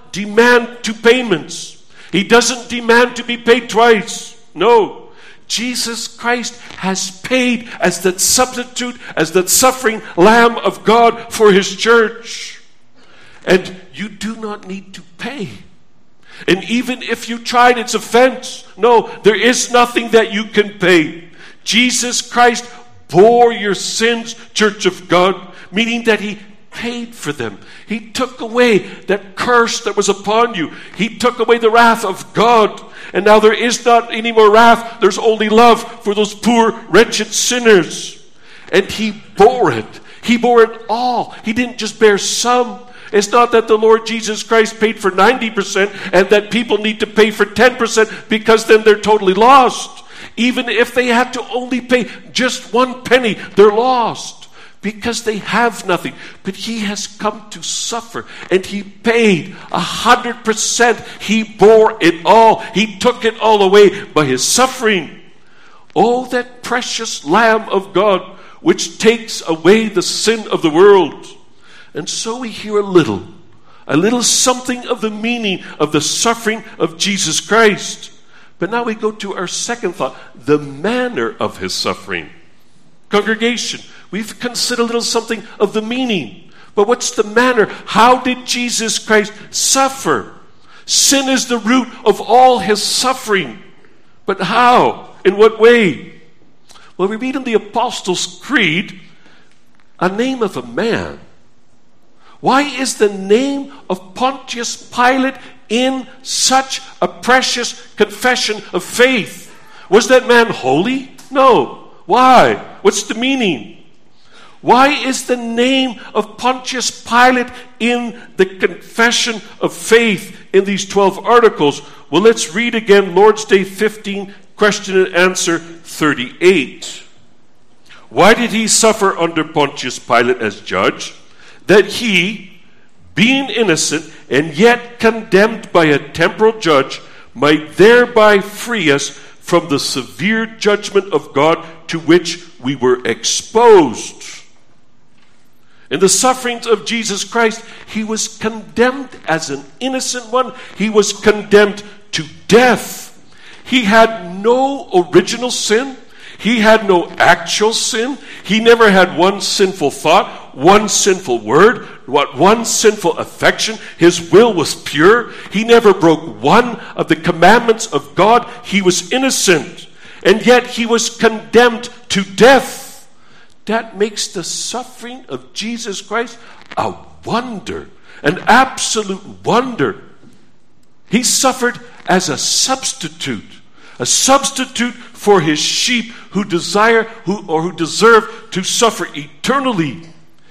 demand two payments. He doesn't demand to be paid twice. No. Jesus Christ has paid as that substitute, as that suffering Lamb of God for his church. And you do not need to pay. And even if you tried, it's offense. No, there is nothing that you can pay. Jesus Christ bore your sins, Church of God, meaning that he paid for them. He took away that curse that was upon you. He took away the wrath of God. And now there is not any more wrath. There's only love for those poor, wretched sinners. And he bore it. He bore it all. He didn't just bear some. It's not that the Lord Jesus Christ paid for ninety percent and that people need to pay for ten percent because then they're totally lost. Even if they had to only pay just one penny, they're lost. Because they have nothing. But he has come to suffer. And he paid a hundred percent. He bore it all. He took it all away by his suffering. Oh, that precious Lamb of God, which takes away the sin of the world. And so we hear a little, a little something of the meaning of the suffering of Jesus Christ. But now we go to our second thought, the manner of his suffering. Congregation, we've considered a little something of the meaning. But what's the manner? How did Jesus Christ suffer? Sin is the root of all his suffering. But how? In what way? Well, we read in the Apostles' Creed a name of a man. Why is the name of Pontius Pilate in such a precious confession of faith? Was that man holy? No. Why? What's the meaning? Why is the name of Pontius Pilate in the confession of faith in these twelve articles? Well, let's read again Lord's Day fifteen, question and answer thirty-eight. Why did he suffer under Pontius Pilate as judge? That he, being innocent and yet condemned by a temporal judge, might thereby free us from the severe judgment of God to which we were exposed. In the sufferings of Jesus Christ, he was condemned as an innocent one. He was condemned to death. He had no original sin. He had no actual sin. He never had one sinful thought, one sinful word, what one sinful affection. His will was pure. He never broke one of the commandments of God. He was innocent. And yet he was condemned to death. That makes the suffering of Jesus Christ a wonder, an absolute wonder. He suffered as a substitute, a substitute for his sheep who desire who or who deserve to suffer eternally.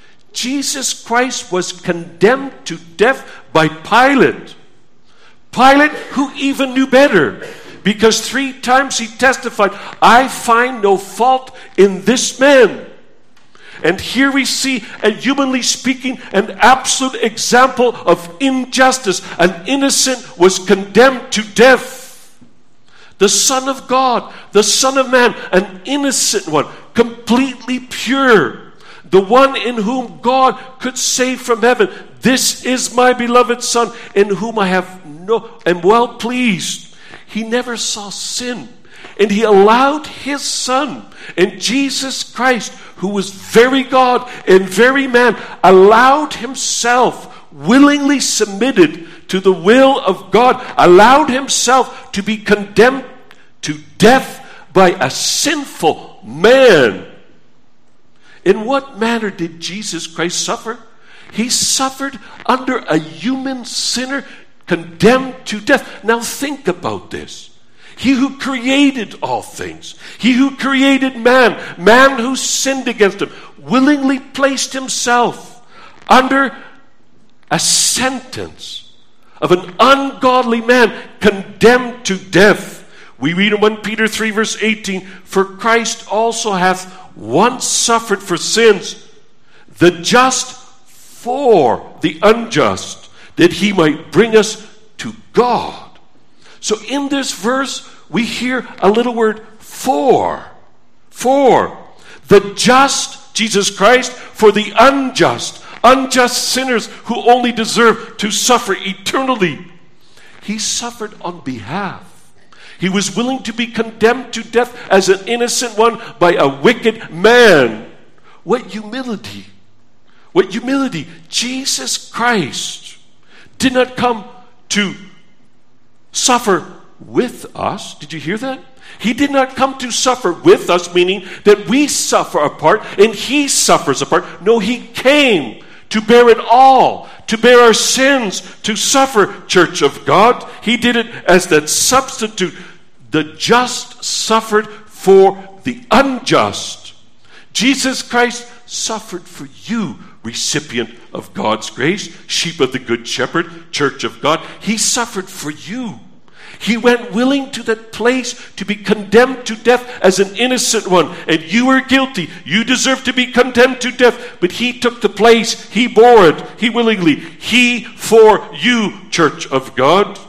Jesus Christ was condemned to death by Pilate. Pilate, who even knew better, because three times he testified, I find no fault in this man. And here we see, and humanly speaking, an absolute example of injustice. An innocent was condemned to death. The Son of God, the Son of Man, an innocent one, completely pure. The one in whom God could save from heaven. This is my beloved Son, in whom I have no, am well pleased. He never saw sin. And he allowed his Son, and Jesus Christ, who was very God and very man, allowed himself, willingly submitted to the will of God, allowed himself to be condemned to death by a sinful man. In what manner did Jesus Christ suffer? He suffered under a human sinner condemned to death. Now think about this. He who created all things, he who created man, man who sinned against him, willingly placed himself under a sentence of an ungodly man condemned to death. We read in First Peter three verse eighteen, for Christ also hath once suffered for sins, the just for the unjust, that he might bring us to God. So in this verse, we hear a little word for. For. The just, Jesus Christ, for the unjust. unjust sinners who only deserve to suffer eternally. He suffered on behalf. He was willing to be condemned to death as an innocent one by a wicked man. What humility! What humility! Jesus Christ did not come to suffer with us. Did you hear that? He did not come to suffer with us, meaning that we suffer apart and he suffers apart. No, he came to bear it all, to bear our sins, to suffer, Church of God. He did it as that substitute. The just suffered for the unjust. Jesus Christ suffered for you, recipient of God's grace, sheep of the Good Shepherd, Church of God. He suffered for you. He went willing to that place to be condemned to death as an innocent one. And you were guilty. You deserve to be condemned to death. But he took the place. He bore it. He willingly. He for you, Church of God.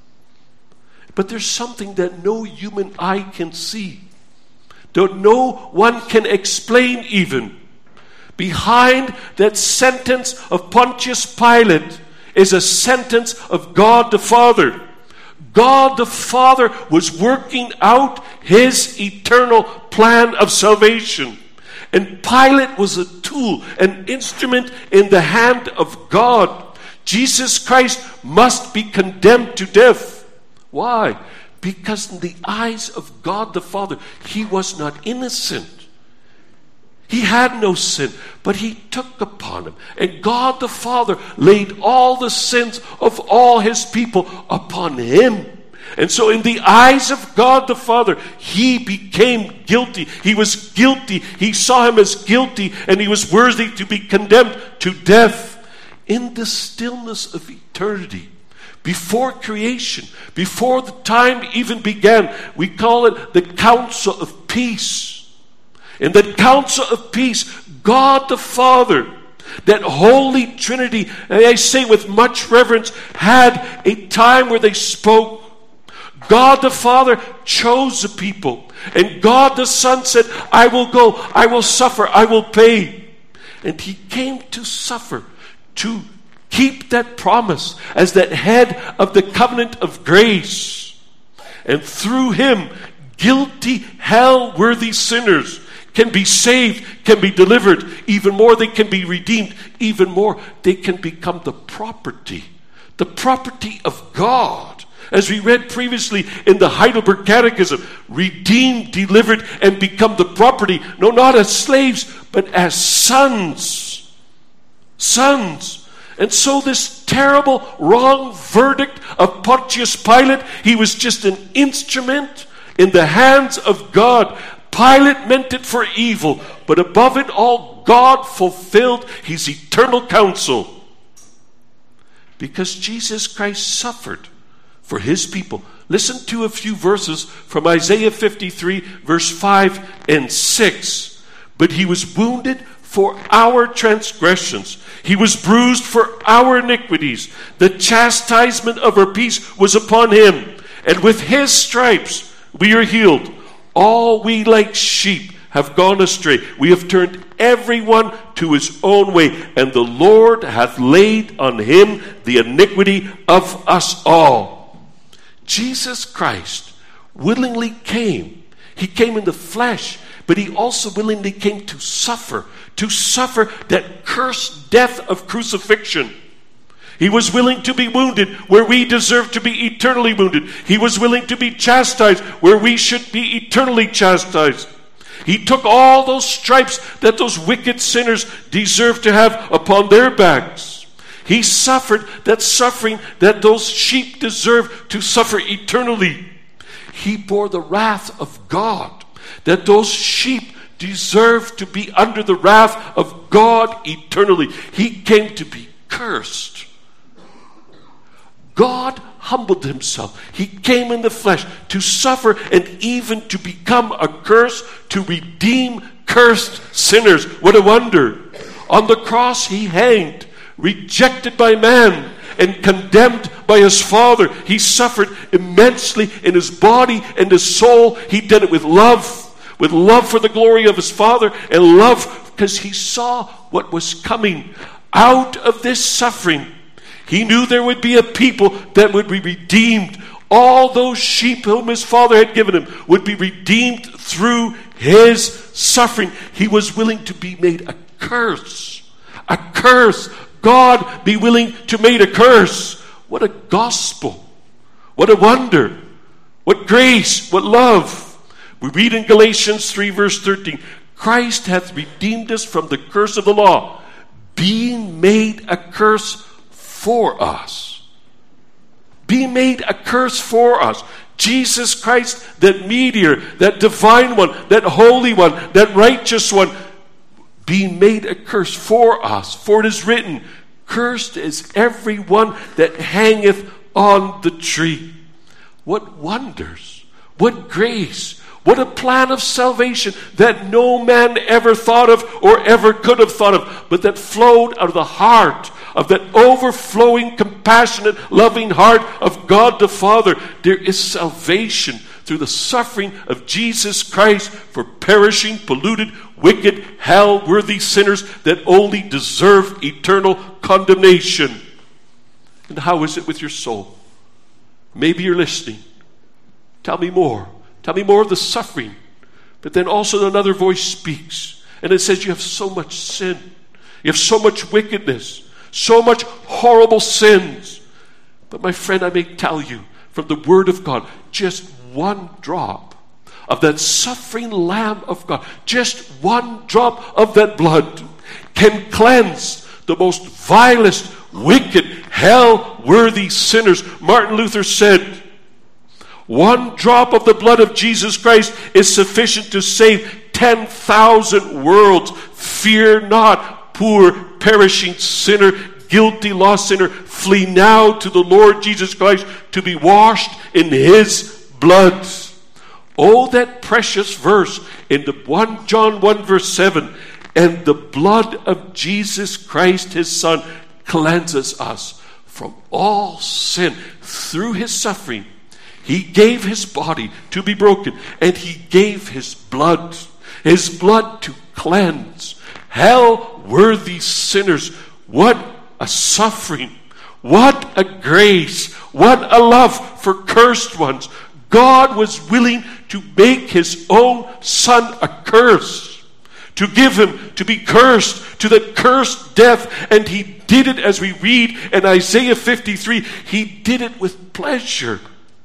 But there's something that no human eye can see. That no one can explain even. Behind that sentence of Pontius Pilate is a sentence of God the Father. God the Father was working out his eternal plan of salvation. And Pilate was a tool, an instrument in the hand of God. Jesus Christ must be condemned to death. Why? Because in the eyes of God the Father, he was not innocent. He had no sin, but he took upon him. And God the Father laid all the sins of all his people upon him. And so in the eyes of God the Father, he became guilty. He was guilty. He saw him as guilty, and he was worthy to be condemned to death. In the stillness of eternity, before creation, before the time even began, we call it the council of peace. In that council of peace, God the Father, that Holy Trinity, and I say with much reverence, had a time where they spoke. God the Father chose the people. And God the Son said, I will go, I will suffer, I will pay. And he came to suffer, to keep that promise as that head of the covenant of grace. And through him, guilty, hell-worthy sinners can be saved, can be delivered. Even more, they can be redeemed. Even more, they can become the property, the property of God. As we read previously in the Heidelberg Catechism, redeemed, delivered, and become the property, no, not as slaves, but as sons. Sons. And so this terrible, wrong verdict of Pontius Pilate, he was just an instrument in the hands of God. Pilate meant it for evil, but above it all, God fulfilled his eternal counsel. Because Jesus Christ suffered for his people. Listen to a few verses from Isaiah fifty-three, verse five and six. But he was wounded for our transgressions. He was bruised for our iniquities. The chastisement of our peace was upon him. And with his stripes we are healed. All we like sheep have gone astray. We have turned everyone to his own way. And the Lord hath laid on him the iniquity of us all. Jesus Christ willingly came. He came in the flesh, but he also willingly came to suffer. To suffer that cursed death of crucifixion. He was willing to be wounded where we deserve to be eternally wounded. He was willing to be chastised where we should be eternally chastised. He took all those stripes that those wicked sinners deserve to have upon their backs. He suffered that suffering that those sheep deserve to suffer eternally. He bore the wrath of God that those sheep deserve to be under the wrath of God eternally. He came to be cursed. God humbled himself. He came in the flesh to suffer and even to become a curse to redeem cursed sinners. What a wonder. On the cross he hanged, rejected by man and condemned by his Father. He suffered immensely in his body and his soul. He did it with love. With love for the glory of his Father and love because he saw what was coming. Out of this suffering, he knew there would be a people that would be redeemed. All those sheep whom his Father had given him would be redeemed through his suffering. He was willing to be made a curse. A curse. God be willing to make a curse. What a gospel. What a wonder. What grace. What love. We read in Galatians three verse thirteen, Christ hath redeemed us from the curse of the law, being made a curse for us. Being made a curse for us. Jesus Christ, that mediator, that divine one, that holy one, that righteous one, being made a curse for us. For it is written, cursed is every one that hangeth on the tree. What wonders, what grace, what a plan of salvation that no man ever thought of or ever could have thought of, but that flowed out of the heart of that overflowing, compassionate, loving heart of God the Father. There is salvation through the suffering of Jesus Christ for perishing, polluted, wicked, hell-worthy sinners that only deserve eternal condemnation. And how is it with your soul? Maybe you're listening. Tell me more. Tell me more of the suffering. But then also another voice speaks. And it says you have so much sin. You have so much wickedness. So much horrible sins. But my friend, I may tell you from the Word of God, just one drop of that suffering Lamb of God, just one drop of that blood can cleanse the most vilest, wicked, hell-worthy sinners. Martin Luther said, one drop of the blood of Jesus Christ is sufficient to save ten thousand worlds. Fear not, poor perishing sinner, guilty lost sinner. Flee now to the Lord Jesus Christ to be washed in his blood. Oh, that precious verse in the First John one verse seven. And the blood of Jesus Christ his Son cleanses us from all sin through his suffering. He gave his body to be broken, and he gave his blood, his blood to cleanse hell-worthy sinners. What a suffering, what a grace, what a love for cursed ones. God was willing to make his own Son a curse, to give him to be cursed to the cursed death, and he did it, as we read in Isaiah fifty-three, he did it with pleasure.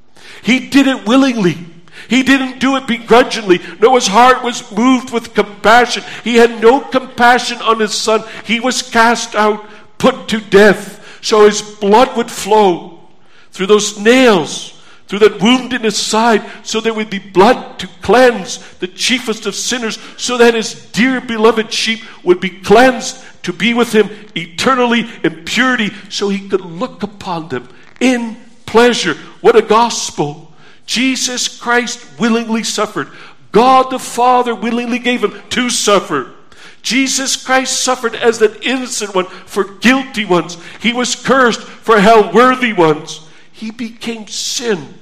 He did it willingly. He didn't do it begrudgingly. No, his heart was moved with compassion. He had no compassion on his Son. He was cast out, put to death, so his blood would flow through those nails, through that wound in his side, so there would be blood to cleanse the chiefest of sinners, so that his dear beloved sheep would be cleansed to be with him eternally in purity, so he could look upon them in pleasure. What a gospel. Jesus Christ willingly suffered. God the Father willingly gave him to suffer. Jesus Christ suffered as an innocent one for guilty ones. He was cursed for hell-worthy ones. He became sin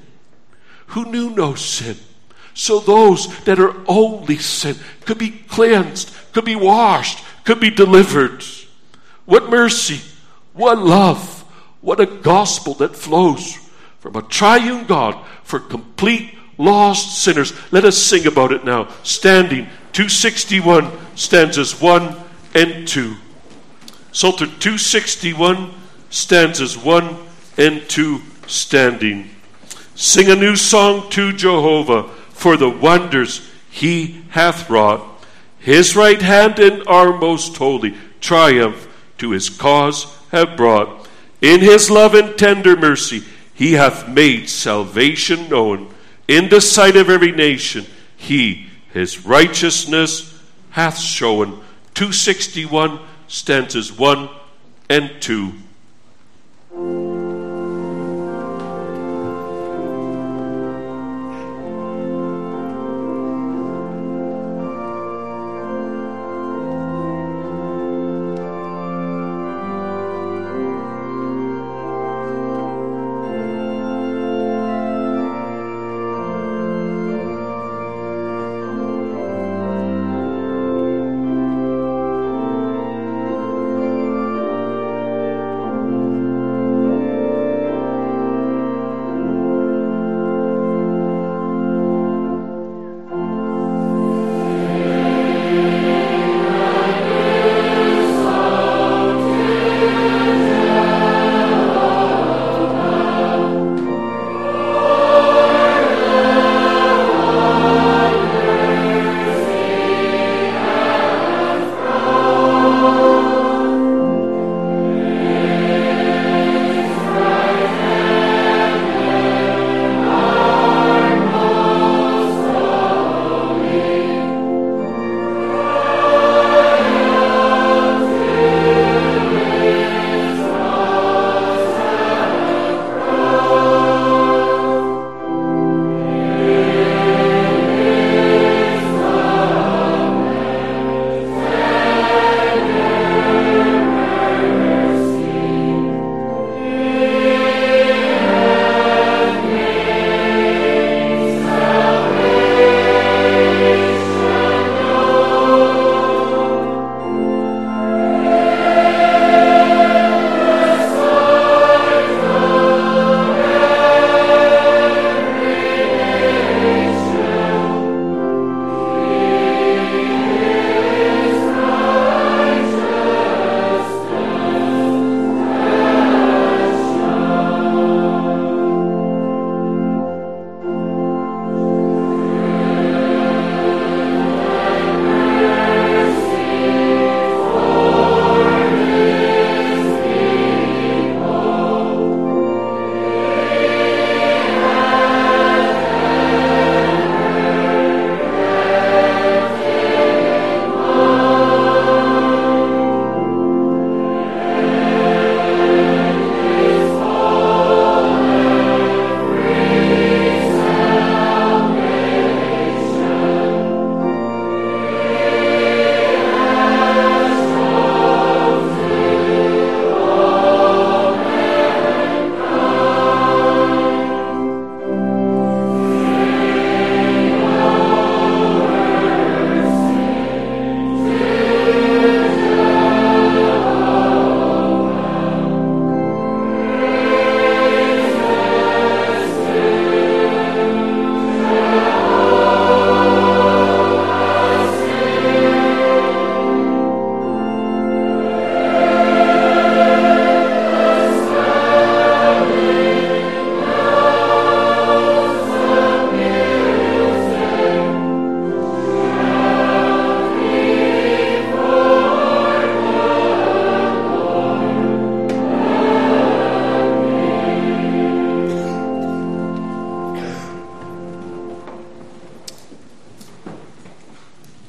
who knew no sin, so those that are only sin could be cleansed, could be washed, could be delivered. What mercy, what love, what a gospel that flows from a triune God for complete lost sinners. Let us sing about it now. Standing, two sixty-one, stanzas one and two. Psalter two sixty-one, stanzas one and two, standing. Sing a new song to Jehovah for the wonders he hath wrought. His right hand and arm most holy triumph to his cause have brought. In his love and tender mercy he hath made salvation known. In the sight of every nation he his righteousness hath shown. two sixty-one, stanzas one and two.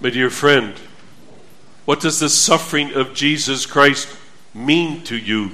My dear friend, what does the suffering of Jesus Christ mean to you?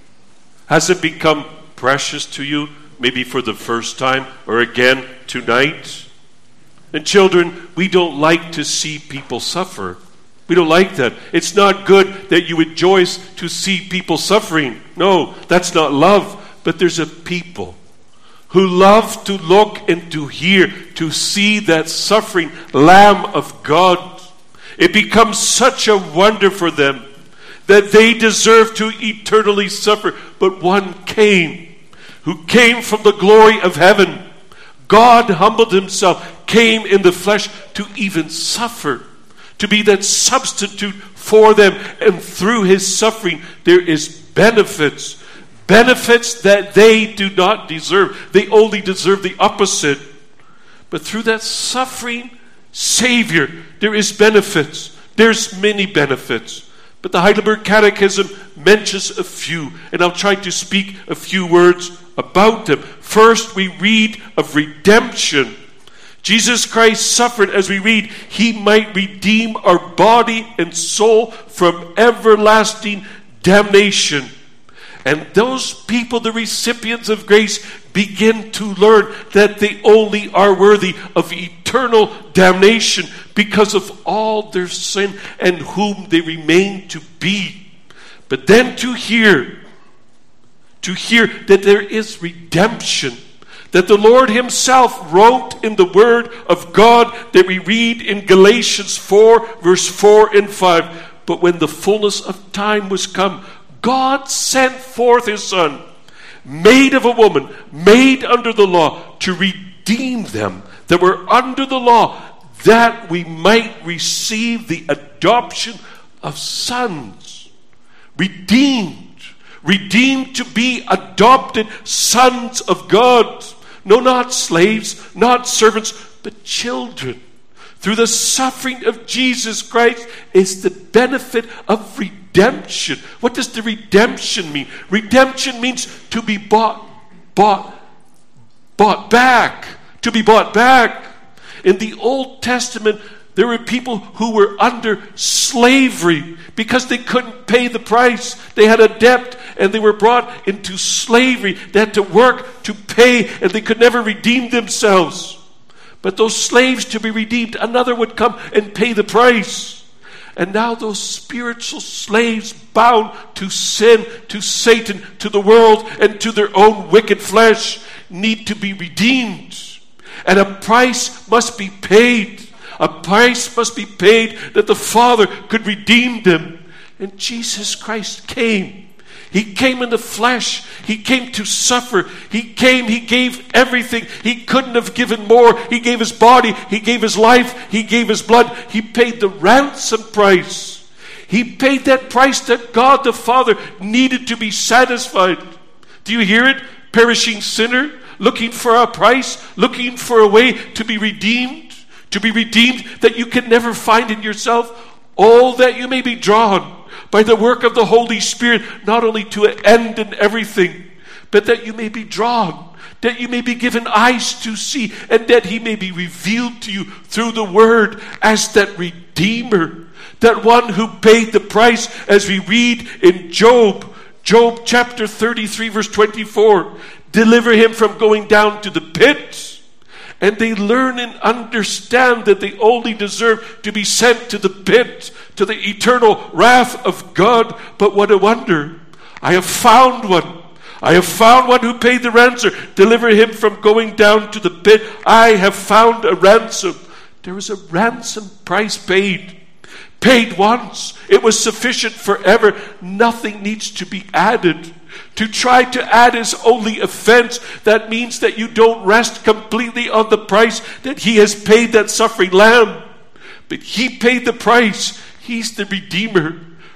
Has it become precious to you, maybe for the first time or again tonight? And children, we don't like to see people suffer. We don't like that. It's not good that you rejoice to see people suffering. No, that's not love. But there's a people who love to look and to hear, to see that suffering Lamb of God. It becomes such a wonder for them that they deserve to eternally suffer. But one came, who came from the glory of heaven. God humbled himself, came in the flesh to even suffer, to be that substitute for them. And through his suffering, there is benefits. Benefits that they do not deserve. They only deserve the opposite. But through that suffering Savior, there is benefits. There's many benefits. But the Heidelberg Catechism mentions a few, and I'll try to speak a few words about them. First, we read of redemption. Jesus Christ suffered, as we read, he might redeem our body and soul from everlasting damnation. And those people, the recipients of grace, begin to learn that they only are worthy of eternal damnation because of all their sin and whom they remain to be. But then to hear, to hear that there is redemption, that the Lord himself wrote in the Word of God that we read in Galatians four, verse four and five. But when the fullness of time was come, God sent forth his Son, made of a woman, made under the law, to redeem them that were under the law, that we might receive the adoption of sons. Redeemed. Redeemed to be adopted sons of God. No, not slaves, not servants, but children. Through the suffering of Jesus Christ is the benefit of redemption. What does the redemption mean? Redemption means to be bought, bought, bought back. To be bought back. In the Old Testament, there were people who were under slavery because they couldn't pay the price. They had a debt and they were brought into slavery. They had to work to pay and they could never redeem themselves. But those slaves to be redeemed, another would come and pay the price. And now those spiritual slaves bound to sin, to Satan, to the world, and to their own wicked flesh need to be redeemed. And a price must be paid. A price must be paid that the Father could redeem them. And Jesus Christ came. He came in the flesh. He came to suffer. He came, he gave everything. He couldn't have given more. He gave his body. He gave his life. He gave his blood. He paid the ransom price. He paid that price that God the Father needed to be satisfied. Do you hear it? Perishing sinner, looking for a price, looking for a way to be redeemed, to be redeemed that you can never find in yourself. Oh, that you may be drawn by the work of the Holy Spirit, not only to an end in everything, but that you may be drawn, that you may be given eyes to see, and that he may be revealed to you through the Word as that Redeemer, that one who paid the price, as we read in Job, Job chapter thirty-three, verse twenty-four, deliver him from going down to the pit. And they learn and understand that they only deserve to be sent to the pit, to the eternal wrath of God. But what a wonder. I have found one. I have found one who paid the ransom. Deliver him from going down to the pit. I have found a ransom. There is a ransom price paid. Paid once. It was sufficient forever. Nothing needs to be added. To try to add is only offense. That means that you don't rest completely on the price that he has paid, that suffering lamb. But he paid the price. He's the Redeemer.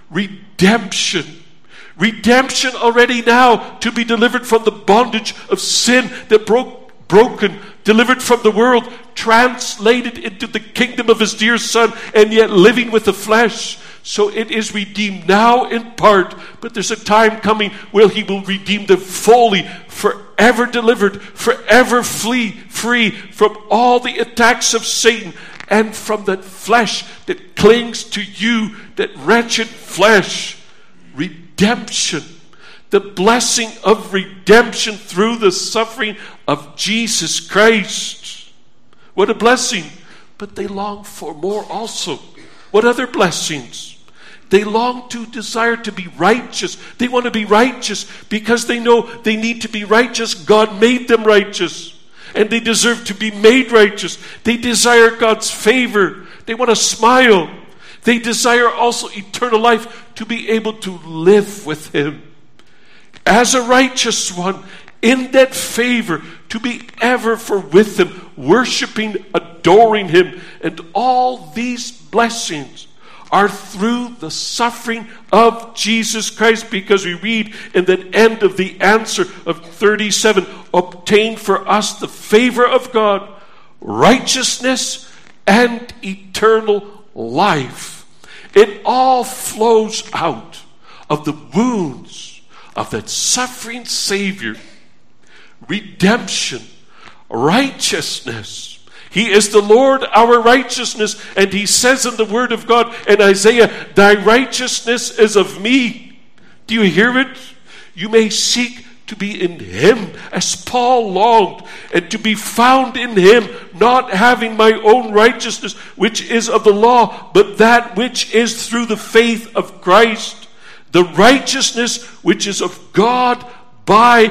Redemption. Redemption already now, to be delivered from the bondage of sin that broke, broken, delivered from the world, translated into the kingdom of his dear Son, and yet living with the flesh. So it is redeemed now in part, but there's a time coming where he will redeem them fully, forever delivered, forever flee, free from all the attacks of Satan, and from that flesh that clings to you, that wretched flesh, redemption. The blessing of redemption through the suffering of Jesus Christ. What a blessing. But they long for more also. What other blessings? They long to desire to be righteous. They want to be righteous because they know they need to be righteous. God made them righteous. And they deserve to be made righteous. They desire God's favor. They want to smile. They desire also eternal life, to be able to live with Him as a righteous one, in that favor, to be ever for with Him, worshiping, adoring Him. And all these blessings are through the suffering of Jesus Christ, because we read in the end of the answer of thirty-seven, obtain for us the favor of God, righteousness, and eternal life. It all flows out of the wounds of that suffering Savior. Redemption, righteousness. He is the Lord our righteousness, and He says in the Word of God in Isaiah, thy righteousness is of me. Do you hear it? You may seek to be in Him as Paul longed, and to be found in Him, not having my own righteousness which is of the law, but that which is through the faith of Christ, the righteousness which is of God by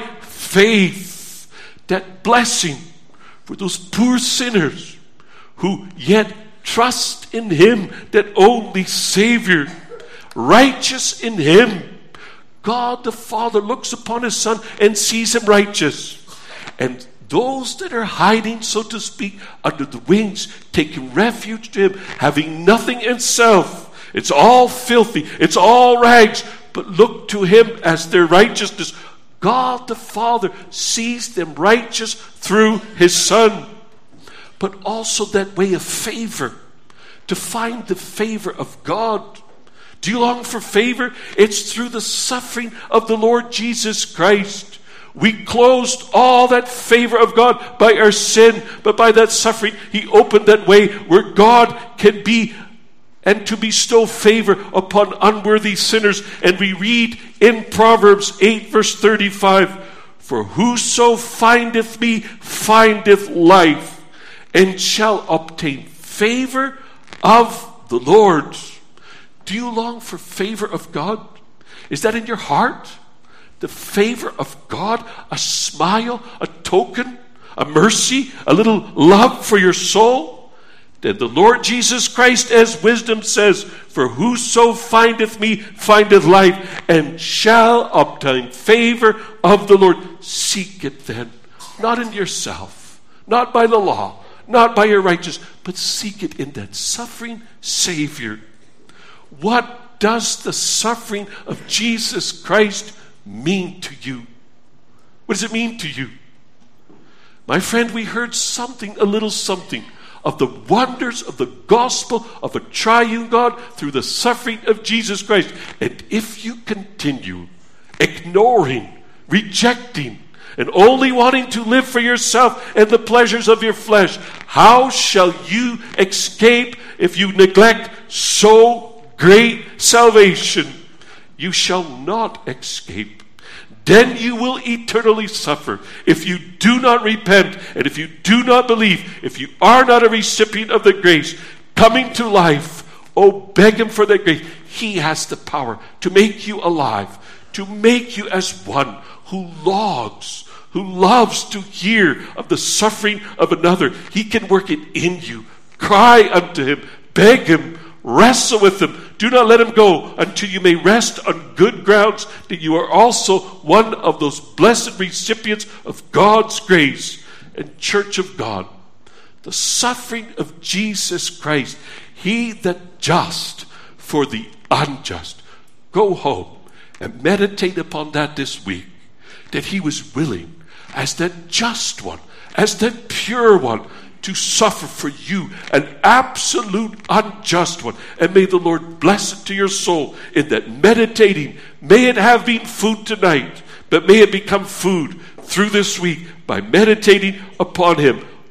faith. That blessing for those poor sinners who yet trust in Him, that only Savior, righteous in Him. God the Father looks upon His Son and sees Him righteous. And those that are hiding, so to speak, under the wings, taking refuge to Him, having nothing in self, it's all filthy, it's all rags, but look to Him as their righteousness. God the Father sees them righteous through His Son. But also that way of favor, to find the favor of God. Do you long for favor? It's through the suffering of the Lord Jesus Christ. We closed all that favor of God by our sin, but by that suffering, He opened that way where God can be and to bestow favor upon unworthy sinners. And we read in Proverbs eight verse thirty-five, for whoso findeth me findeth life, and shall obtain favor of the Lord. Do you long for favor of God? Is that in your heart? The favor of God, a smile, a token, a mercy, a little love for your soul? Then the Lord Jesus Christ, as wisdom says, for whoso findeth me findeth life, and shall obtain favor of the Lord. Seek it then, not in yourself, not by the law, not by your righteousness, but seek it in that suffering Savior. What does the suffering of Jesus Christ mean to you? What does it mean to you? My friend, we heard something, a little something, of the wonders of the gospel of a triune God through the suffering of Jesus Christ. And if you continue ignoring, rejecting, and only wanting to live for yourself and the pleasures of your flesh, how shall you escape if you neglect so great salvation? You shall not escape. Then you will eternally suffer if you do not repent, and if you do not believe, if you are not a recipient of the grace coming to life. Oh, beg Him for that grace. He has the power to make you alive, to make you as one who longs, who loves to hear of the suffering of another. He can work it in you. Cry unto Him, beg Him, wrestle with Him. Do not let Him go until you may rest on good grounds, that you are also one of those blessed recipients of God's grace. And Church of God, the suffering of Jesus Christ, He that just for the unjust. Go home and meditate upon that this week, that He was willing as that just one, as that pure one, to suffer for you, an absolute unjust one. And may the Lord bless it to your soul in that meditating. May it have been food tonight, but may it become food through this week by meditating upon Him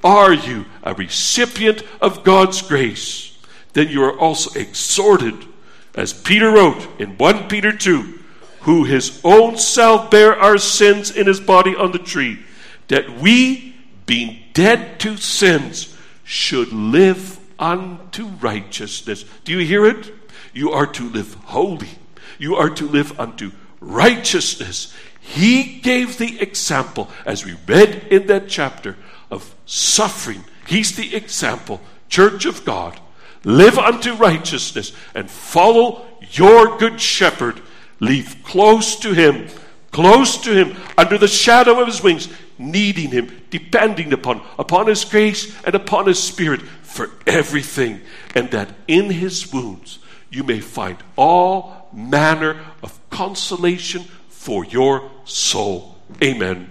are you a recipient of God's grace, then you are also exhorted, as Peter wrote in First Peter two, who his own self bare our sins in his body on the tree, that we, being dead to sins, should live unto righteousness. Do you hear it? You are to live holy. You are to live unto righteousness. He gave the example, as we read in that chapter, of suffering. He's the example. Church of God, live unto righteousness and follow your good shepherd. Leave close to him, close to him, under the shadow of his wings, needing him, depending upon, upon his grace and upon his spirit for everything. And that in his wounds you may find all manner of consolation for your soul. Amen.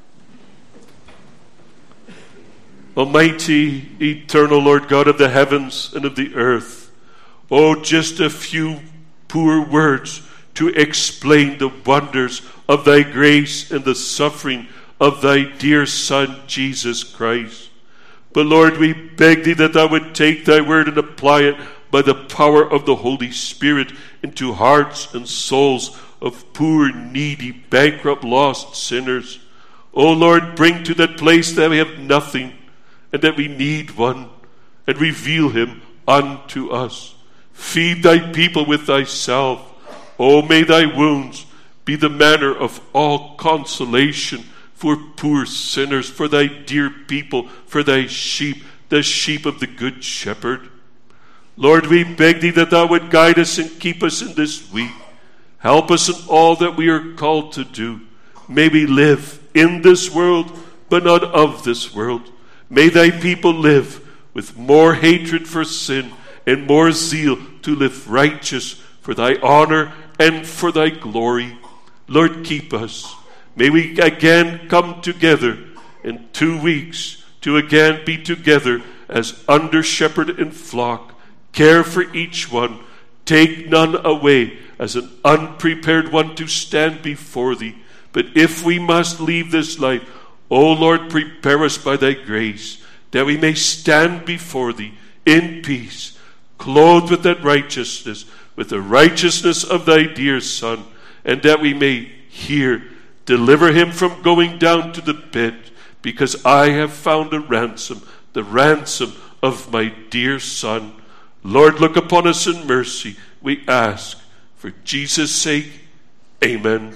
Almighty, eternal Lord God of the heavens and of the earth, oh, just a few poor words to explain the wonders of thy grace and the suffering of thy dear Son, Jesus Christ. But Lord, we beg thee that thou would take thy word and apply it by the power of the Holy Spirit into hearts and souls of poor, needy, bankrupt, lost sinners. Oh Lord, bring to that place that we have nothing and that we need one, and reveal him unto us. Feed thy people with thyself. Oh, may thy wounds be the manner of all consolation for poor sinners, for thy dear people, for thy sheep, the sheep of the good shepherd. Lord, we beg thee that thou would guide us and keep us in this week. Help us in all that we are called to do. May we live in this world, but not of this world. May thy people live with more hatred for sin and more zeal to live righteous for thy honor and for thy glory. Lord, keep us. May we again come together in two weeks to again be together as under shepherd and flock. Care for each one. Take none away as an unprepared one to stand before thee. But if we must leave this life, O Lord, prepare us by thy grace, that we may stand before thee in peace, clothed with that righteousness, with the righteousness of thy dear Son, and that we may hear, deliver him from going down to the pit, because I have found a ransom, the ransom of my dear Son. Lord, look upon us in mercy, we ask. For Jesus' sake, amen.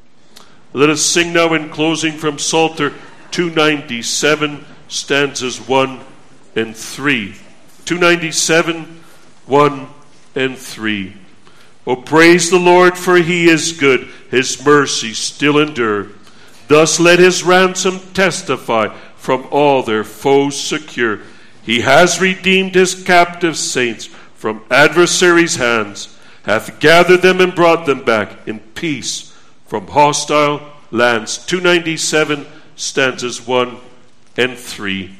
Let us sing now in closing from Psalter two ninety-seven, stanzas one and three. two ninety-seven, one and three. Oh, praise the Lord, for he is good. His mercies still endure. Thus let his ransom testify, from all their foes secure. He has redeemed his captive saints from adversaries' hands, hath gathered them and brought them back in peace from hostile lands. two ninety-seven, stanzas one and three.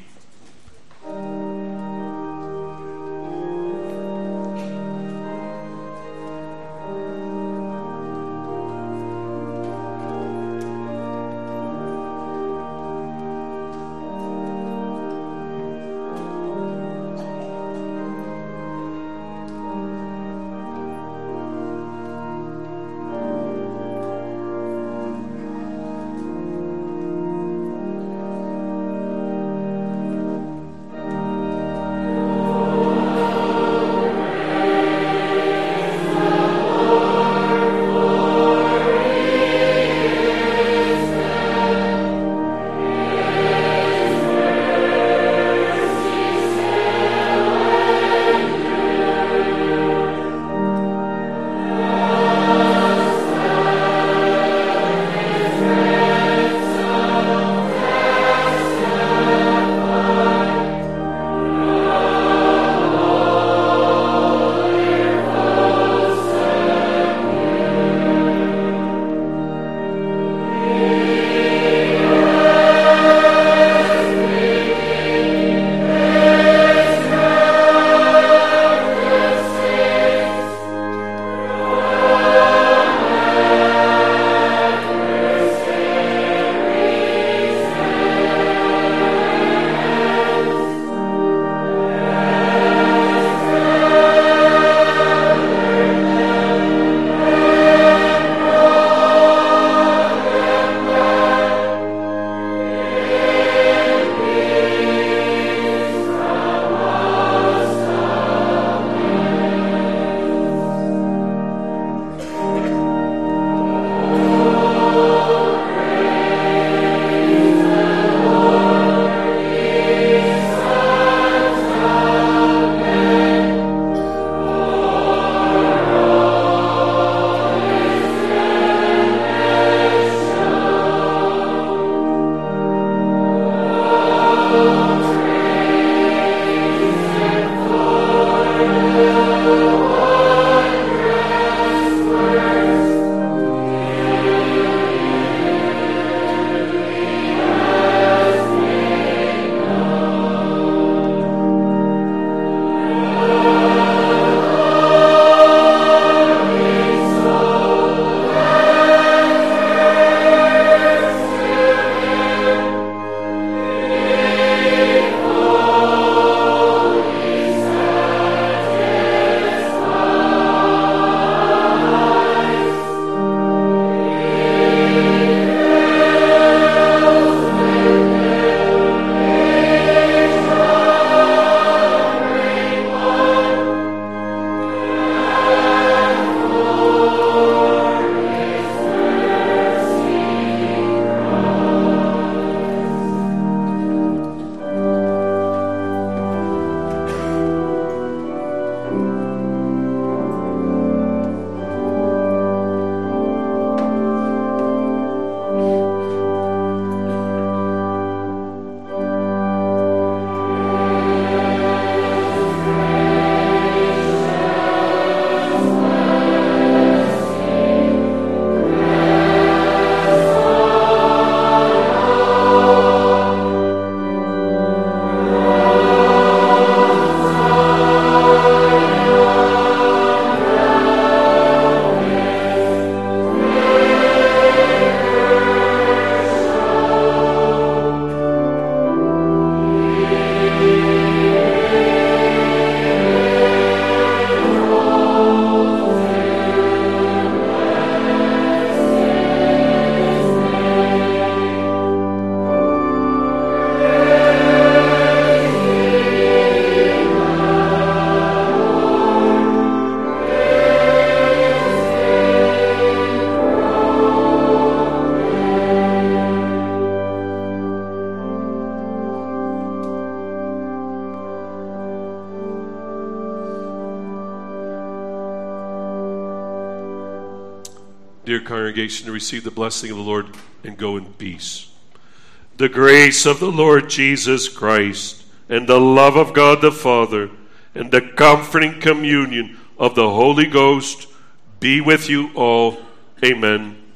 dear congregation, to receive the blessing of the Lord and go in peace. The grace of the Lord Jesus Christ and the love of God the Father and the comforting communion of the Holy Ghost be with you all. Amen.